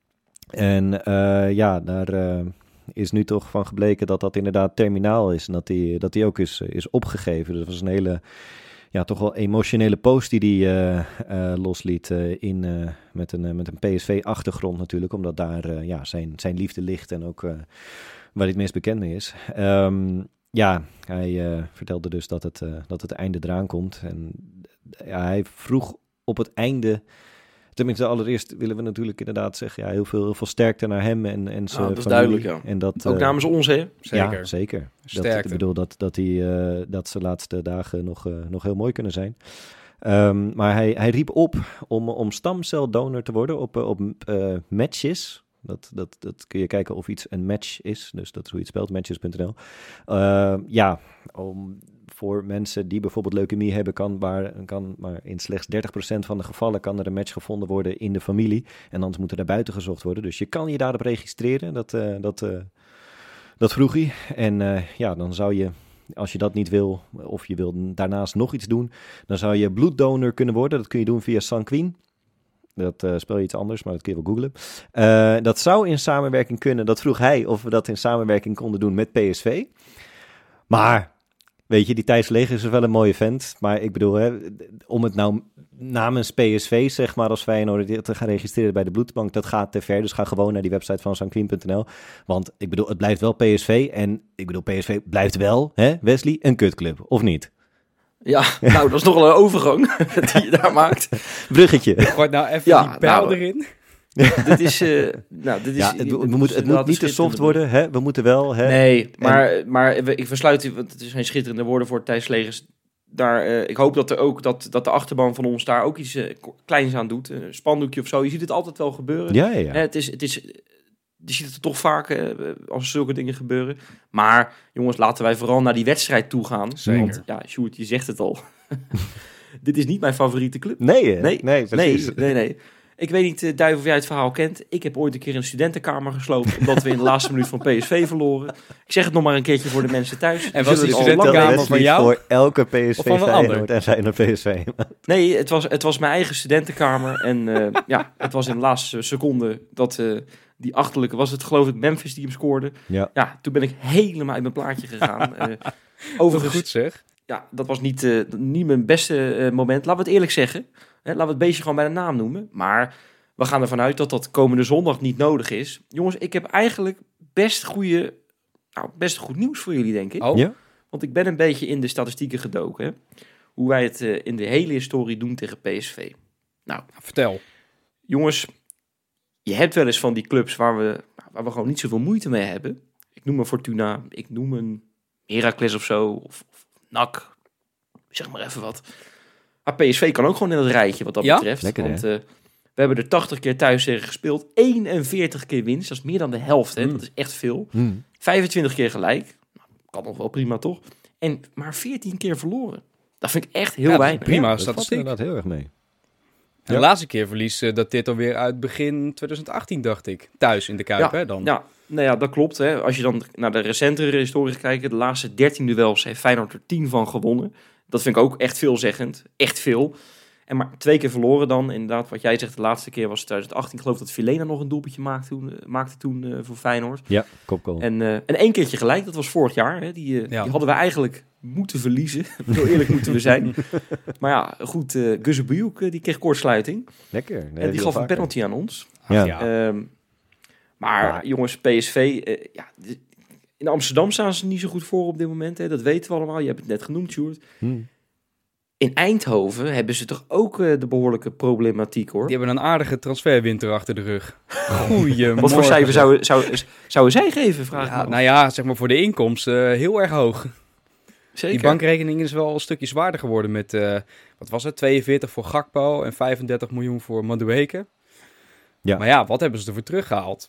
En uh, ja, daar uh, is nu toch van gebleken dat dat inderdaad terminaal is. En dat die, dat die ook is, is opgegeven. Dus dat was een hele, ja, toch wel emotionele post die hij uh, uh, losliet uh, in, uh, met een, uh, met een P S V-achtergrond natuurlijk. Omdat daar uh, ja, zijn, zijn liefde ligt en ook uh, waar hij het meest bekend mee is. Um, Ja, hij uh, vertelde dus dat het, uh, dat het einde eraan komt. En uh, ja, hij vroeg op het einde... Tenminste, allereerst willen we natuurlijk inderdaad zeggen... Ja, heel veel, heel veel sterkte naar hem en, en zijn Ja, dat is familie. duidelijk, ja. En dat, Ook uh, namens ons, hè? Zeker. Ja, zeker. Dat, Sterkte. ik bedoel dat, dat, hij, uh, dat zijn laatste dagen nog, uh, nog heel mooi kunnen zijn. Um, maar hij, hij riep op om, om stamceldonor te worden op, uh, op uh, matches... Dat, dat, dat kun je kijken of iets een match is. Dus dat is hoe je het spelt, matches punt n l. Uh, ja, om, voor mensen die bijvoorbeeld leukemie hebben, kan, waar, kan maar in slechts dertig procent van de gevallen kan er een match gevonden worden in de familie. En anders moet er daar buiten gezocht worden. Dus je kan je daarop registreren. Dat, uh, dat, uh, dat vroeg hij. En uh, ja, dan zou je, als je dat niet wil, of je wil daarnaast nog iets doen, dan zou je bloeddonor kunnen worden. Dat kun je doen via Sanquin. Dat uh, spel je iets anders, maar dat kun je wel googlen. Uh, dat zou in samenwerking kunnen. Dat vroeg hij of we dat in samenwerking konden doen met P S V. Maar, weet je, die Thijs Leger is wel een mooie vent. Maar ik bedoel, hè, om het nou namens P S V, zeg maar, als Feyenoord te gaan registreren bij de bloedbank, dat gaat te ver. Dus ga gewoon naar die website van sanquin punt n l. Want ik bedoel, het blijft wel P S V. En ik bedoel, P S V blijft wel, hè, Wesley, een kutclub, of niet? Ja, nou, dat is nog wel een overgang die je daar maakt. Bruggetje. Gooi nou even Ja, die pijl nou, erin. dit is, uh, nou, dit is... Ja, het, we moet, het moet niet te soft worden, hè? We moeten wel... Hè? Nee, maar, en... maar ik versluit, want het zijn schitterende woorden voor Thijs Legers. Daar, uh, ik hoop dat, er ook, dat, dat de achterban van ons daar ook iets uh, kleins aan doet. Een spandoekje of zo. Je ziet het altijd wel gebeuren. Ja, ja, ja. Het is... Het is Je ziet het toch vaak uh, als er zulke dingen gebeuren. Maar jongens, laten wij vooral naar die wedstrijd toe gaan. Zeker. Want ja, Sjoerd, je zegt het al. Dit is niet mijn favoriete club. Nee, hè? Nee, nee, nee, nee, nee. Ik weet niet, uh, Duif, of jij het verhaal kent. Ik heb ooit een keer een studentenkamer gesloopt, omdat we in de laatste minuut van P S V verloren. Ik zeg het nog maar een keertje voor de mensen thuis. En was die Zullen studentenkamer al van jou? Voor elke P S V Of van een Feyenoord ander? en Feyenoord P S V. Nee, het was, het was mijn eigen studentenkamer. En uh, ja, het was in de laatste seconde dat uh, die achterlijke, was het geloof ik Memphis die hem scoorde. Ja. Ja, toen ben ik helemaal uit mijn plaatje gegaan. uh, Overigens overigens, goed zeg. ja, dat was niet, uh, niet mijn beste uh, moment. Laten we het eerlijk zeggen. Hè, laten we het beestje gewoon bij de naam noemen. Maar we gaan ervan uit dat dat komende zondag niet nodig is. Jongens, ik heb eigenlijk best goede, nou, best goed nieuws voor jullie, denk ik. Oh, Ja? Want ik ben een beetje in de statistieken gedoken. Hè? Hoe wij het uh, in de hele historie doen tegen P S V. Nou, vertel. jongens, je hebt wel eens van die clubs waar we, waar we gewoon niet zoveel moeite mee hebben. Ik noem een Fortuna, ik noem een Heracles of zo, of, of N A C, zeg maar even wat. Maar P S V kan ook gewoon in het rijtje wat dat Ja? betreft. Lekker, want uh, we hebben er tachtig keer thuis tegen gespeeld, eenenveertig keer winst, dat is meer dan de helft, hè? Mm. Dat is echt veel. Hmm. vijfentwintig keer gelijk, nou, kan nog wel prima toch? En maar veertien keer verloren. Dat vind ik echt heel Ja, dat is weinig. prima Dat valt statistiek. inderdaad heel erg mee. En de laatste keer verlies uh, dat dit alweer uit begin twintig achttien, dacht ik. Thuis in de Kuip, Ja, hè, dan. Ja, nou ja, dat klopt. Hè. Als je dan naar de recentere historie kijkt, de laatste dertien duels heeft Feyenoord er tien van gewonnen. Dat vind ik ook echt veelzeggend. Echt veel. En maar twee keer verloren dan. Inderdaad, wat jij zegt, de laatste keer was twintig achttien. Ik geloof dat Vilena nog een doelpuntje maakte toen, uh, maakte toen uh, voor Feyenoord. Ja, kopgoal. En, uh, en één keertje gelijk, dat was vorig jaar. Hè. Die, uh, Ja. die hadden we eigenlijk moeten verliezen. Zo eerlijk moeten we zijn. Maar ja, goed, uh, Guzebujuk, uh, die kreeg kortsluiting. Lekker. En die gaf een penalty aan ons. Ja. Ja. Um, maar Ja. jongens, P S V, uh, ja, d- in Amsterdam staan ze niet zo goed voor op dit moment. Hè. Dat weten we allemaal. Je hebt het net genoemd, Sjoerd. Hmm. In Eindhoven hebben ze toch ook uh, de behoorlijke problematiek, hoor. Die hebben een aardige transferwinter achter de rug. Goeiemorgen. Wat voor cijfer zouden zou, zou zij geven, vraag ik me Ja, af. nou ja, zeg maar voor de inkomsten uh, heel erg hoog. Zeker. Die bankrekening is wel een stukje zwaarder geworden met, uh, wat was het, tweeënveertig voor Gakpo en vijfendertig miljoen voor Madueke. Ja. Maar ja, wat hebben ze ervoor teruggehaald?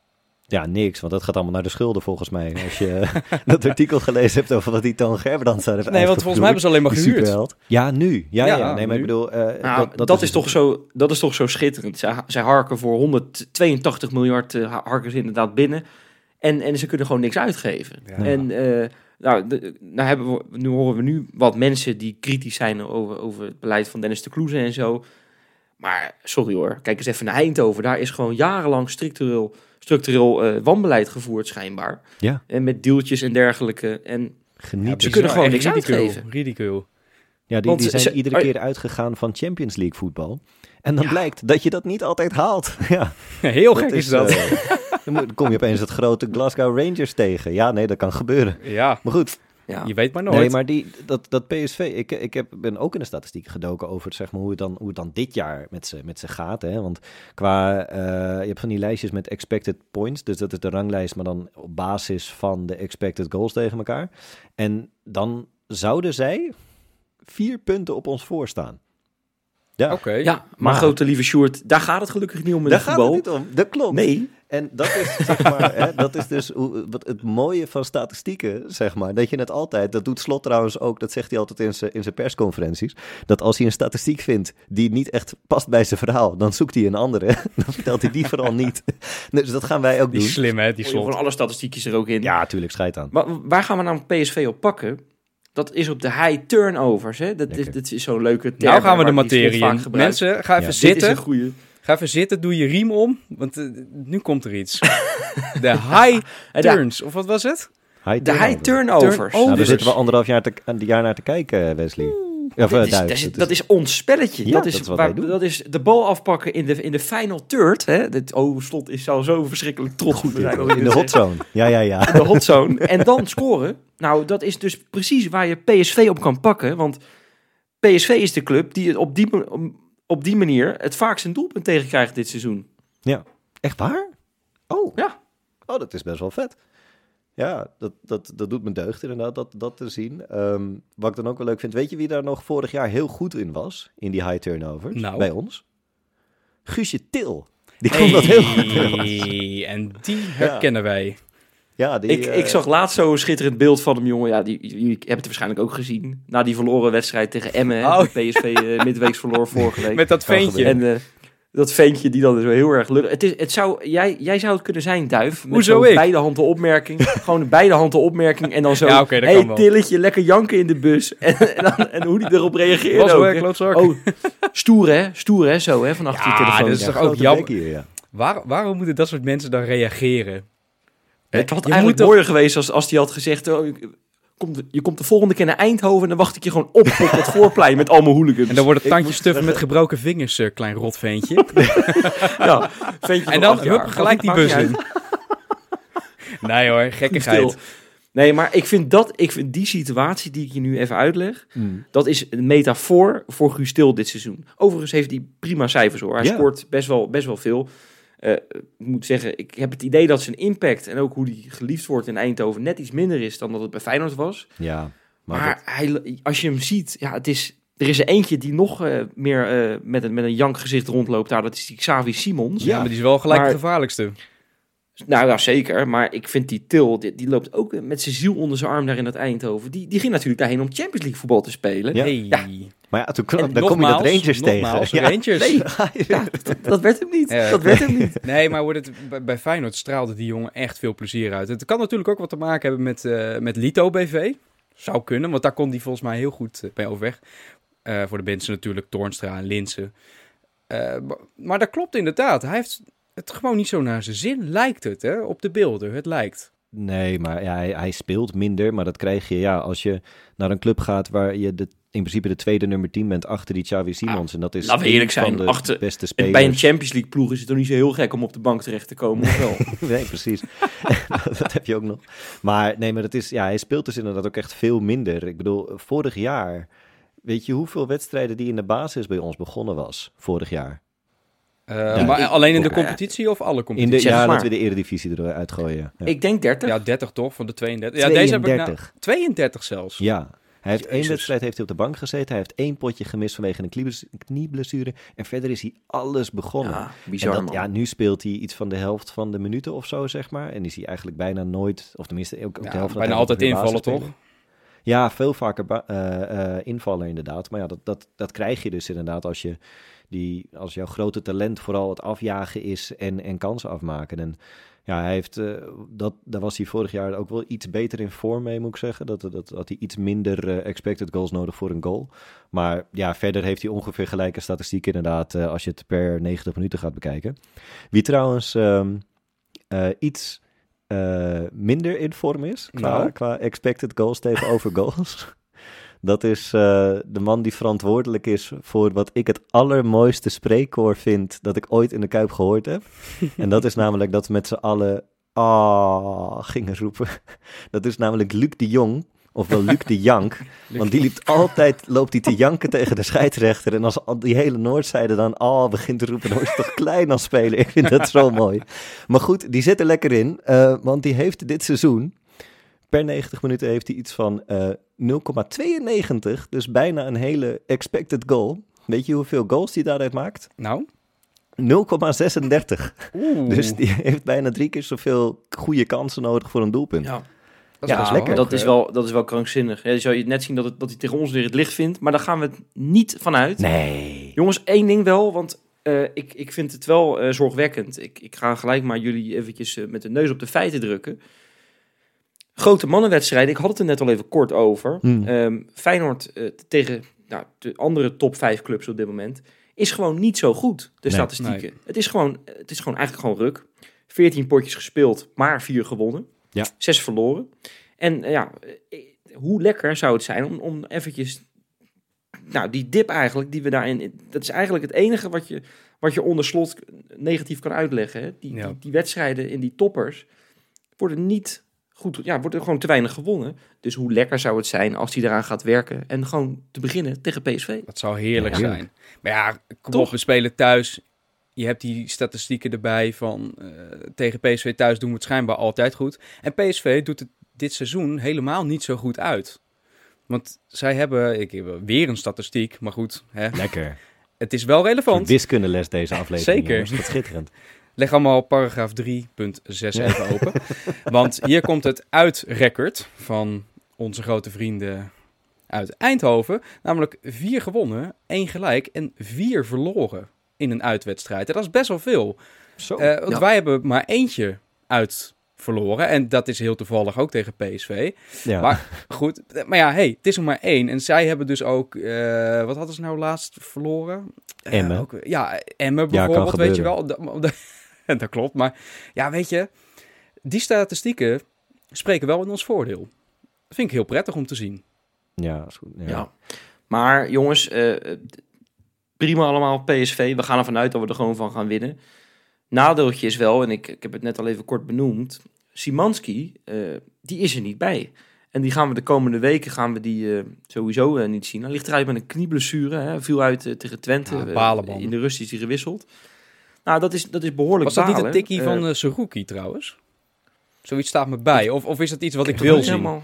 Ja, niks, want dat gaat allemaal naar de schulden volgens mij. Als je dat artikel gelezen hebt over wat die Toon Gerbrands zou hebben Nee, want volgens mij hebben ze alleen maar die gehuurd. superheld. Ja, nu. Ja, ja, Ja, nee, maar nu. ik bedoel... uh, Nou, dat, dat, is toch zo, dat is toch zo schitterend. Zij, zij harken voor honderdtweeëntachtig miljard uh, harken ze inderdaad binnen. En, en ze kunnen gewoon niks uitgeven. Ja. En uh, nou, de, nou hebben we, nu horen we nu wat mensen die kritisch zijn over, over het beleid van Dennis de Kloeze en zo. Maar sorry hoor, kijk eens even naar Eindhoven. Daar is gewoon jarenlang structureel, structureel uh, wanbeleid gevoerd schijnbaar. Ja. En met deeltjes en dergelijke. En Geniet. Ze kunnen gewoon echt niks ridicule, uitgeven. Ridicule. Ja, die, Want die zijn ze- iedere oh, keer uitgegaan van Champions League voetbal. En dan Ja. blijkt dat je dat niet altijd haalt. Ja, Heel gek is dat. eh, dan moet- kom je opeens het grote Glasgow Rangers tegen. Ja, nee, dat kan gebeuren. Ja, Maar goed, ja, je weet maar nooit. nee, maar die, dat, dat P S V, ik, ik heb, ben ook in de statistieken gedoken over zeg maar, hoe, het dan, hoe het dan dit jaar met ze met ze gaat. Hè? Want qua, eh, je hebt van die lijstjes met expected points, dus dat is de ranglijst, maar dan op basis van de expected goals tegen elkaar. En dan zouden zij vier punten op ons voorstaan. Ja, Oké. Ja, maar, Maar- grote lieve Sjoerd, daar gaat het gelukkig niet om in daar het gaat voetbal. het niet om. Dat klopt. Nee, En dat is, zeg maar, hè, dat is dus hoe, wat het mooie van statistieken, zeg maar. Dat je het altijd, dat doet Slot trouwens ook, dat zegt hij altijd in zijn, in zijn persconferenties. Dat als hij een statistiek vindt die niet echt past bij zijn verhaal, dan zoekt hij een andere. Dan vertelt hij die vooral niet. Dus dat gaan wij ook Die doen. is slim, hè, die van Slot. alle statistiekjes er ook in. Ja, tuurlijk, scheid aan. Maar waar gaan we nou P S V op pakken? Dat is op de high turnovers. Hè? Dat, is, Lekker. dat is zo'n leuke term. Nou gaan we hè, de waar die materie vaak in. gebruikt. Mensen, ga even Ja. Dit is zitten. een goeie. Ga even zitten, doe je riem om, want eh, nu komt er iets. De high En daar- turns, of wat was het? High De high turnover. turnovers. Turn- Nou, daar overs. zitten we anderhalf jaar, te, een jaar naar te kijken, Wesley. Ja, of, Dat eh, is, Duits. dat, is, Het is- dat is ons spelletje. Ja, dat, dat is is wat waar- wij doen. dat is de bal afpakken in de, in de final third. Hè? Dit, oh, Slot is al zo verschrikkelijk trots. Goed, We zijn al in de hot zone. Ja, ja, ja. in de hot zone. En dan scoren. Nou, dat is dus precies waar je P S V op kan pakken. Want P S V is de club die het op die, ma- op die manier het vaakst een doelpunt tegenkrijgt dit seizoen. Echt waar? Oh. Ja. Oh, dat is best wel vet. Ja, dat, dat, dat doet me deugd inderdaad, dat, dat te zien. Ehm, wat ik dan ook wel leuk vind, weet je wie daar nog vorig jaar heel goed in was? In die high turnovers? Nou. Bij ons? Guusje Til. Die kon dat heel goed. Hey, en die herkennen wij. Ja, die, Ik, eh, ik zag laatst zo'n schitterend beeld van hem, jongen. Ja, die, jullie hebben het waarschijnlijk ook gezien. Na die verloren wedstrijd tegen Emmen. hè, Oh. die P S V eh, midweeks verloor vorige week. Met dat Kan veentje. gebeuren. En eh, dat ventje die dan zo heel erg lullig... Het is, het zou, jij, jij zou het kunnen zijn, Duif. Met Hoezo zo'n ik? beide handen opmerking. Gewoon een beide handen opmerking. En dan zo... Ja, oké, dat hey, kan wel. Tilletje, lekker janken in de bus. En, en, dan, en hoe die erop reageert Was ook. hoor, hè. klootzak. Oh, stoer hè? Stoer hè? Zo hè? Van achter Ja, je telefoon. dit is ja, toch ook grote jammer? bek hier, ja. Waar, waarom moeten dat soort mensen dan reageren? Het had Je eigenlijk moet toch- mooier geweest als, als die had gezegd... Oh, ik- kom de- je komt de volgende keer naar Eindhoven... en dan wacht ik je gewoon op op het voorplein met allemaal hooligans. En dan wordt het Ik tandje moet stuffen met zeggen- gebroken vingers, eh, klein rotventje. Ja, ventje En van dan acht jaar. hup, gelijk die Maakt bus niet in. Nee hoor, uit. gekkigheid. Stil. Nee, maar ik vind, dat, ik vind die situatie die ik je nu even uitleg... dat is een metafoor voor Guus Til dit seizoen. Overigens heeft hij prima cijfers hoor. Hij Ja. scoort best wel, best wel veel. Eh, ik moet zeggen, ik heb het idee dat zijn impact... en ook hoe hij geliefd wordt in Eindhoven... net iets minder is dan dat het bij Feyenoord was. Ja, maar, Maar, hij, als je hem ziet, ja, het is, er is er eentje die nog eh, meer eh, met, een, met een jankgezicht rondloopt daar. Dat is die Xavi Simons. Ja, maar die is wel gelijk Maar- de gevaarlijkste. Nou ja, zeker. Maar ik vind die Til, die, die loopt ook met zijn ziel onder zijn arm daar in dat Eindhoven. Die, die ging natuurlijk daarheen om Champions League voetbal te spelen. Ja. Hey. Ja. maar ja, toen kwam, En dan kom je dat Nogmaals, Rangers nogmaals, tegen. Ja. Rangers. Nee, ja, dat, dat werd hem niet. Ja. Dat werd hem niet. Nee, maar wordt het, bij, bij Feyenoord straalde die jongen echt veel plezier uit. Het kan natuurlijk ook wat te maken hebben met, eh, met Lito B V. Zou kunnen, want daar kon hij volgens mij heel goed eh, bij overweg. Eh, voor de mensen natuurlijk Toornstra en Linsen. Eh, maar, maar dat klopt inderdaad. Hij heeft het gewoon niet zo naar zijn zin, lijkt het, hè? Op de beelden, het lijkt. Nee, maar ja, hij, hij speelt minder. Maar dat krijg je ja, als je naar een club gaat waar je de, in principe de tweede nummer tien bent achter die Xavi Simons. En dat is laten we eerlijk een van zijn, de achter- beste En spelers. bij een Champions League ploeg is het toch niet zo heel gek om op de bank terecht te komen, of wel? Nee, precies. Dat heb je ook nog. Maar nee, maar dat is, ja, hij speelt dus inderdaad ook echt veel minder. Ik bedoel, vorig jaar, weet je hoeveel wedstrijden die in de basis bij ons begonnen was? Vorig jaar. Eh, Ja, maar ik- alleen in de ja, competitie of alle In de, competities? zeg ja, maar. dat we de Eredivisie eruit gooien. Ja. Ik denk dertig. Ja, dertig toch, van de tweeëndertig. Ja, deze heb ik nou... tweeëndertig. tweeëndertig zelfs. Ja. Hij heeft één Jezus. wedstrijd heeft hij op de bank gezeten. Hij heeft één potje gemist vanwege een kniebless- knieblessure. En verder is hij alles begonnen. Ja, En bizar dat, man. ja, nu speelt hij iets van de helft van de minuten of zo, zeg maar. En is hij eigenlijk bijna nooit, of tenminste ook, ook Ja, de helft van de bijna tijd altijd weer invallen, basisspeler. toch? Ja, veel vaker ba- eh, eh, invallen inderdaad. Maar ja, dat, dat, dat krijg je dus inderdaad als, je die, als jouw grote talent vooral het afjagen is en, en kansen afmaken. En ja, hij heeft, eh, dat, daar was hij vorig jaar ook wel iets beter in vorm mee, moet ik zeggen. Dat, dat, dat had hij iets minder eh, expected goals nodig voor een goal. Maar ja, verder heeft hij ongeveer gelijke statistiek inderdaad, eh, als je het per negentig minuten gaat bekijken. Wie trouwens ehm, eh, iets eh, minder in vorm is, qua, Nou? qua expected goals tegenover goals. Dat is uh, de man die verantwoordelijk is voor wat ik het allermooiste spreekkoor vind dat ik ooit in de Kuip gehoord heb. En dat is namelijk dat we met z'n allen ah gingen roepen. Dat is namelijk Luc de Jong, ofwel Luc de Jank. Want die liep altijd, loopt hij te janken tegen de scheidsrechter. En als al die hele Noordzijde dan al begint te roepen, dan is het toch klein als speler. Ik vind dat zo mooi. Maar goed, die zit er lekker in, uh, want die heeft dit seizoen, per negentig minuten heeft hij iets van uh, nul komma tweeënnegentig, dus bijna een hele expected goal. Weet je hoeveel goals hij daaruit maakt? Nou? nul komma zesendertig. Oeh. Dus die heeft bijna drie keer zoveel goede kansen nodig voor een doelpunt. Ja, Dat Ja, best lekker. wel dat is wel, dat is wel krankzinnig. Ja, je zou je net zien dat, het, dat hij tegen ons weer het licht vindt, maar daar gaan we het niet vanuit. Nee. Jongens, één ding wel, want uh, ik, ik vind het wel uh, zorgwekkend. Ik, ik ga gelijk maar jullie eventjes uh, met de neus op de feiten drukken. Grote mannenwedstrijden, ik had het er net al even kort over. Hmm. Um, Feyenoord uh, tegen nou, de andere top vijf clubs op dit moment is gewoon niet zo goed, de Nee. statistieken. Nee. Het, is gewoon, het is gewoon eigenlijk gewoon ruk. veertien potjes gespeeld, maar vier gewonnen. Ja. zes verloren. En uh, ja, uh, hoe lekker zou het zijn om, om eventjes... Nou, die dip eigenlijk, die we daarin... Dat is eigenlijk het enige wat je, wat je onder Slot negatief kan uitleggen. Hè? Die, Ja. die, die wedstrijden in die toppers worden niet goed... Ja, worden gewoon te weinig gewonnen. Dus hoe lekker zou het zijn als hij eraan gaat werken en gewoon te beginnen tegen P S V. Dat zou heerlijk Ja. zijn. Maar ja, kom Toch? op, we spelen thuis. Je hebt die statistieken erbij van uh, tegen P S V thuis doen we het schijnbaar altijd goed. En P S V doet het dit seizoen helemaal niet zo goed uit. Want zij hebben, ik heb weer een statistiek, maar goed, hè, Lekker. het is wel Een relevant. wiskundeles deze aflevering. Zeker. Jongens. Wat schitterend. Leg allemaal paragraaf drie punt zes even open. Want hier komt het uitrecord van onze grote vrienden uit Eindhoven. Namelijk vier gewonnen, één gelijk en vier verloren in een uitwedstrijd. En dat is best wel veel. Zo. Uh, want ja. wij hebben maar eentje uit verloren. En dat is heel toevallig ook tegen P S V. ja. Maar goed, maar ja, hey, het is er maar één. En zij hebben dus ook, uh, wat hadden ze nou laatst verloren? Uh, Emmen. ook, ja, Emmen Ja, kan bijvoorbeeld, weet je wel. gebeuren. Dat, dat, dat klopt, maar ja, weet je, die statistieken spreken wel in ons voordeel. Dat vind ik heel prettig om te zien. Ja, is goed. Ja. Ja. Maar jongens, uh, prima allemaal P S V. We gaan ervan uit dat we er gewoon van gaan winnen. Nadeeltje is wel, en ik, ik heb het net al even kort benoemd, Szymanski, uh, die is er niet bij. En die gaan we de komende weken gaan we die uh, sowieso uh, niet zien. Hij ligt eruit met een knieblessure. Hè. Viel uit uh, tegen Twente. Ja, uh, balen, man. in de rust is hij gewisseld. Nou, dat is, dat is behoorlijk Was dat niet balen. een tikkie Uh, van uh, Seruki trouwens? Zoiets staat me bij. Of, of is dat iets wat ik, ik wil weet zien? helemaal-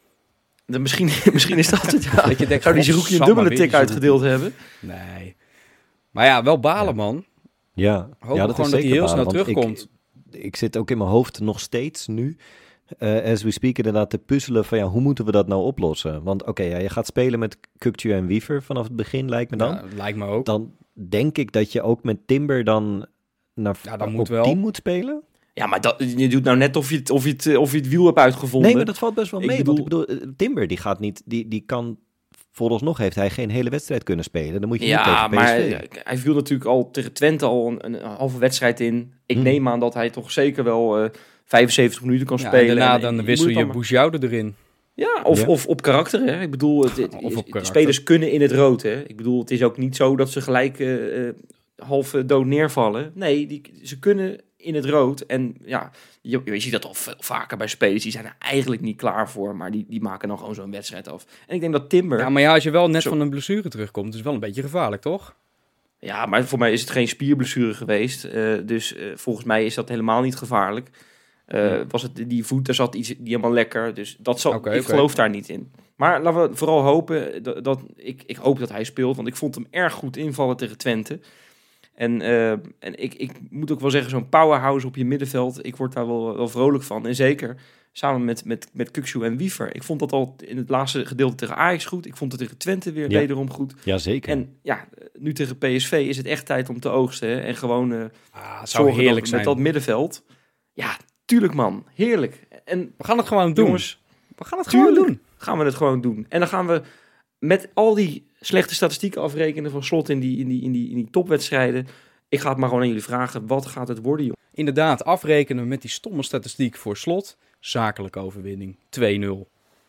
De, misschien, misschien is dat het. Ja. Dat je denkt, Zou die Zerouki een godsamme, dubbele weer tik die uitgedeeld hebben? Nee. Maar ja, wel balen, Ja. man. Ja, Hoop ja gewoon dat hij zeker heel balen, snel want terugkomt. Ik, ik zit ook in mijn hoofd nog steeds nu, uh, as we speak, inderdaad te puzzelen van ja, hoe moeten we dat nou oplossen? Want oké, okay, ja, je gaat spelen met Kökçü en Wiever vanaf het begin, lijkt me dan. Ja, lijkt me ook. Dan denk ik dat je ook met Timber dan naar Ja, dat op moet wel. tien moet spelen. Ja, maar dat, je doet nou net of je het, of je het, of je het wiel hebt uitgevonden. Nee, maar dat valt best wel Ik mee. bedoel- Want ik bedoel, uh, Timber die gaat niet, die, die kan, vooralsnog heeft hij geen hele wedstrijd kunnen spelen. Dan moet je niet Ja, tegen P S V. maar eh, hij viel natuurlijk al tegen Twente al een, een halve wedstrijd in. Ik Hmm. neem aan dat hij toch zeker wel uh, vijfenzeventig minuten kan Ja, spelen. en daarna En- dan en wissel moet je het dan Boujoude erin. maar- Ja, of, Ja. of op karakter. Hè. Ik bedoel, het, het- Of op de karakter. spelers kunnen in het rood. Hè. Ik bedoel, het is ook niet zo dat ze gelijk uh, uh, half uh, dood neervallen. Nee, die, ze kunnen in het rood. En ja, je, je ziet dat al veel vaker bij spelers. Die zijn er eigenlijk niet klaar voor. Maar die, die maken dan gewoon zo'n wedstrijd af. En ik denk dat Timber... Ja, maar ja, als je wel net Zo. van een blessure terugkomt, is het wel een beetje gevaarlijk, toch? Ja, maar voor mij is het geen spierblessure geweest. Uh, dus uh, volgens mij is dat helemaal niet gevaarlijk. Uh, Ja. Was het die voet, daar zat iets niet helemaal lekker. Dus dat zal, Oké, ik oké. geloof daar niet in. Maar laten we vooral hopen dat, dat ik, ik hoop dat hij speelt, want ik vond hem erg goed invallen tegen Twente. En, uh, en ik, ik moet ook wel zeggen, zo'n powerhouse op je middenveld, ik word daar wel, wel vrolijk van. En zeker samen met, met, met Kökçü en Wiever. Ik vond dat al in het laatste gedeelte tegen Ajax goed. Ik vond het tegen Twente weer Ja. wederom goed. Jazeker. En ja, nu tegen P S V is het echt tijd om te oogsten. Hè? En gewoon uh, Ah, het zou zorgen heerlijk dat, zijn. met dat middenveld. Ja, tuurlijk man. Heerlijk. En We gaan het gewoon doen. jongens, we gaan het gewoon tuurlijk doen. gaan we het gewoon doen. En dan gaan we met al die slechte statistieken afrekenen van Slot in die, in die, in die, in die topwedstrijden. Ik ga het maar gewoon aan jullie vragen. Wat gaat het worden, joh? Inderdaad, afrekenen met die stomme statistiek voor Slot. Zakelijke overwinning. twee nul.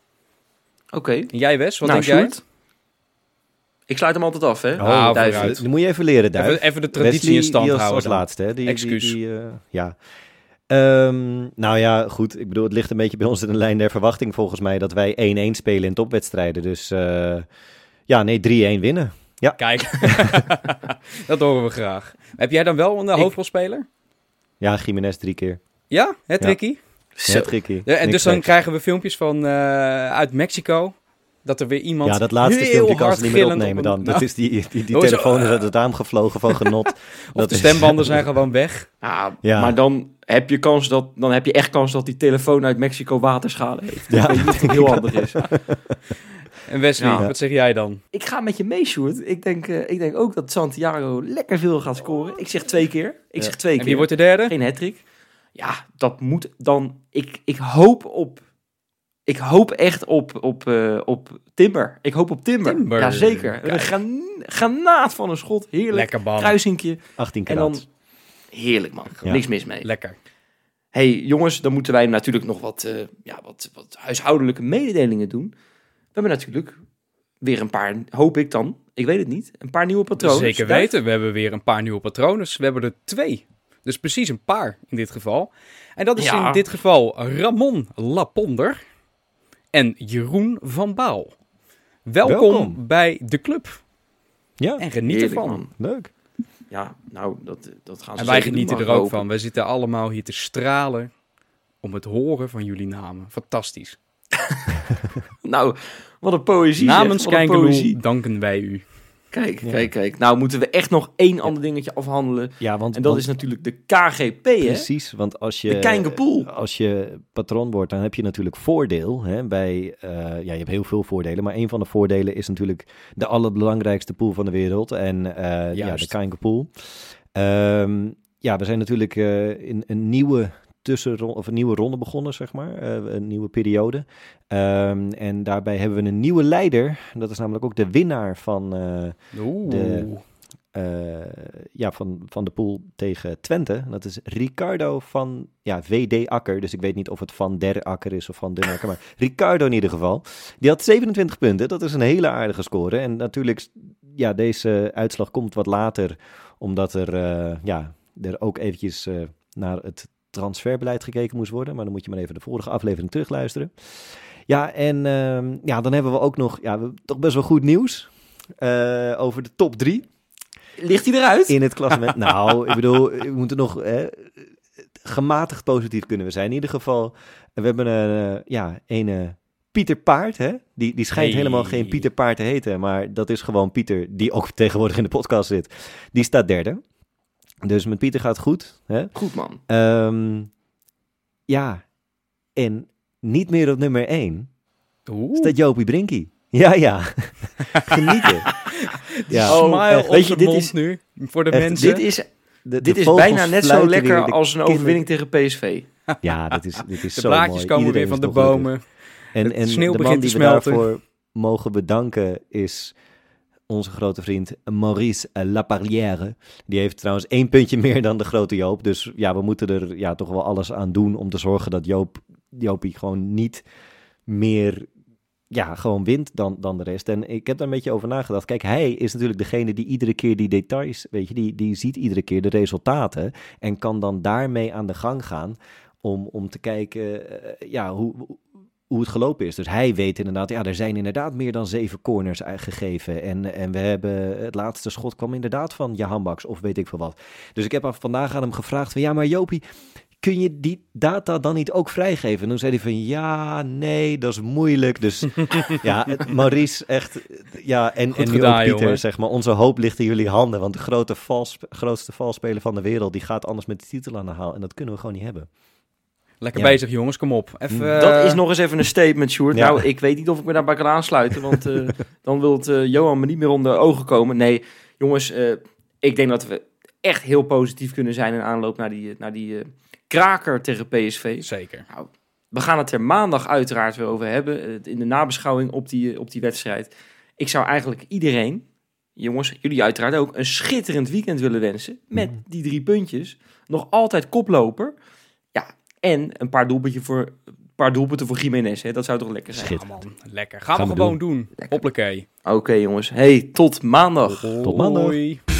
Oké. En jij, Wes, wat Nou, denk jij? Sjoerd? Ik sluit hem altijd af, hè? Oh, Ah, Duif. vooruit. Dan moet je even leren, Duif. Even, even de traditie Wesley, in stand die als, houden. als dan. laatste, hè? Die, Excuus. Die, die, uh, ja. Um, nou ja, goed. Ik bedoel, het ligt een beetje bij ons in de lijn der verwachting volgens mij dat wij één-één spelen in topwedstrijden. Dus uh, ja, nee, drie-één winnen. Ja. Kijk, dat horen we graag. Heb jij dan wel een uh, Ik- hoofdrolspeler? Ja, Jiménez drie keer. Ja, het Ja. Ricky? Zo. Tricky. Ja, en Niks dus dan geks. krijgen we filmpjes van uh, uit Mexico. Dat er weer iemand Ja, dat laatste heel filmpje kan hard ze niet meer gillend opnemen op een- dan. Dat Nou, is die, die, die Oh, zo. telefoon is uit het raam gevlogen van genot. of Dat de is- stembanden zijn gewoon weg. Ja, Ja. maar dan heb je kans dat dan heb je echt kans dat die telefoon uit Mexico waterschade heeft. Ja. Ik weet niet of het heel handig is. En Wesley, Ja. wat zeg jij dan? Ik ga met je mee, Sjoerd. Ik denk, eh, ik denk ook dat Santiago lekker veel gaat scoren. Ik zeg twee keer. Ik Ja. zeg twee En keer. wie wordt de derde? Geen hattrick. Ja, dat moet dan. Ik, ik hoop op. Ik hoop echt op, op, eh, op Timber. Ik hoop op Timber. Timber. Jazeker. Kijk. Een gran- granaat van een schot. Heerlijk. Lekker man. Kruisinkje. achttien En dan. karat. Heerlijk, man. Ja. Niks mis mee. Lekker. Hey jongens, dan moeten wij natuurlijk nog wat, eh, ja, wat, wat huishoudelijke mededelingen doen. We hebben natuurlijk weer een paar, hoop ik dan, ik weet het niet, een paar nieuwe patronen. Zeker weten, we hebben weer een paar nieuwe patronen. We hebben er twee. Dus precies een paar in dit geval. En dat is Ja. in dit geval Ramon Laponder en Jeroen van Baal. Welkom, Welkom. bij de club. Ja, En geniet Heerlijk, ervan. man. leuk. Ja, nou, dat, dat gaan ze En wij zeker genieten doen, er mag ook ik hopen. van. We zitten allemaal hier te stralen om het horen van jullie namen. Fantastisch. Nou, wat een poëzie. Namens zeg. Wat een Kijkeloel poëzie. danken wij u. Kijk, Ja. kijk, kijk. Nou moeten we echt nog één ander dingetje afhandelen. Ja, want, En dat want- is natuurlijk de K G P, hè? precies, want als je, De Kijngepoel. als je patroon wordt, dan heb je natuurlijk voordeel. Hè, bij, eh, ja, je hebt heel veel voordelen, maar een van de voordelen is natuurlijk de allerbelangrijkste pool van de wereld. En eh, ja, de Juist. Kijngepoel. Ehm ja, we zijn natuurlijk eh, in een nieuwe tussenronde, of een nieuwe ronde begonnen, zeg maar. Eh, een nieuwe periode. Ehm, en daarbij hebben we een nieuwe leider. Dat is namelijk ook de winnaar van... eh, Oeh. De- eh, ja, van, van de pool tegen Twente. Dat is Ricardo van ja, V D Akker. Dus ik weet niet of het van der Akker is of van den Akker. Maar Ricardo in ieder geval. Die had zevenentwintig punten. Dat is een hele aardige score. En natuurlijk, ja, deze uitslag komt wat later. Omdat er, eh, ja, er ook eventjes eh, naar het transferbeleid gekeken moest worden. Maar dan moet je maar even de vorige aflevering terugluisteren. Ja, en ehm, ja, dan hebben we ook nog ja, we hebben toch best wel goed nieuws. eh, over de top drie. Ligt hij eruit? In het klassement. Nou, ik bedoel, we moeten nog hè, gematigd positief kunnen we zijn. In ieder geval, we hebben een, uh, ja, een uh, Pieter Paard. Hè? Die, die schijnt Hey. helemaal geen Pieter Paard te heten. Maar dat is gewoon Pieter, die ook tegenwoordig in de podcast zit. Die staat derde. Dus met Pieter gaat het goed. Hè? Goed, man. Um, ja, en niet meer op nummer één Oeh. staat Jopie Brinkie. Ja, ja. Genieten. Ja. Smile echt. op Weet je, zijn dit mond is- nu, voor de echt, mensen. Dit is, De- de dit is vogels bijna net zo fluiten lekker weer, de als een kinderen- overwinning tegen P S V. Ja, dit is, dit is de zo blaadjes mooi. komen Iedereen weer van is de nog gelukkig. bomen. En, Het en sneeuw de man begint die te we smelten. daarvoor mogen bedanken is onze grote vriend Maurice Laparlière. Die heeft trouwens één puntje meer dan de grote Joop. Dus ja, we moeten er ja, toch wel alles aan doen om te zorgen dat Joop, Jopie gewoon niet meer ja, gewoon wint dan, dan de rest. En ik heb daar een beetje over nagedacht. Kijk, hij is natuurlijk degene die iedere keer die details, weet je, die, die ziet iedere keer de resultaten en kan dan daarmee aan de gang gaan om, om te kijken uh, ja, hoe, hoe het gelopen is. Dus hij weet inderdaad, ja, er zijn inderdaad meer dan zeven corners gegeven. En, en we hebben, het laatste schot kwam inderdaad van Jahan Baks of weet ik veel wat. Dus ik heb vandaag aan hem gevraagd van, ja, maar Jopie, kun je die data dan niet ook vrijgeven? En toen zei hij van, ja, nee, dat is moeilijk. Dus ja, Maurice, echt, ja, en, en nu gedaan, ook Pieter, jongen. zeg maar, onze hoop ligt in jullie handen. Want de grote vals, grootste valspeler van de wereld, die gaat anders met de titel aan de haal. En dat kunnen we gewoon niet hebben. Lekker Ja. bezig, jongens. Kom op. Even, Dat eh, is nog eens even een statement, Sjoerd. Ja. Nou, ik weet niet of ik me daarbij kan aansluiten, want uh, dan wil het uh, Johan me niet meer onder ogen komen. Nee, jongens, uh, ik denk dat we echt heel positief kunnen zijn in aanloop naar die, naar die uh, kraker tegen P S V. Zeker. Nou, we gaan het er maandag uiteraard weer over hebben, uh, in de nabeschouwing op die, op die wedstrijd. Ik zou eigenlijk iedereen, jongens, jullie uiteraard ook, een schitterend weekend willen wensen. Met Mhm. die drie puntjes. Nog altijd koploper. Ja, en een paar doelpunten voor, een paar doelpunten voor Jiménez. Hè? Dat zou toch lekker zijn? Ja, man. Lekker. Gaan, Gaan we we gewoon doen. Lekker. Hoppakee. Oké, jongens. Hey, tot maandag. Tot maandag. Hoi.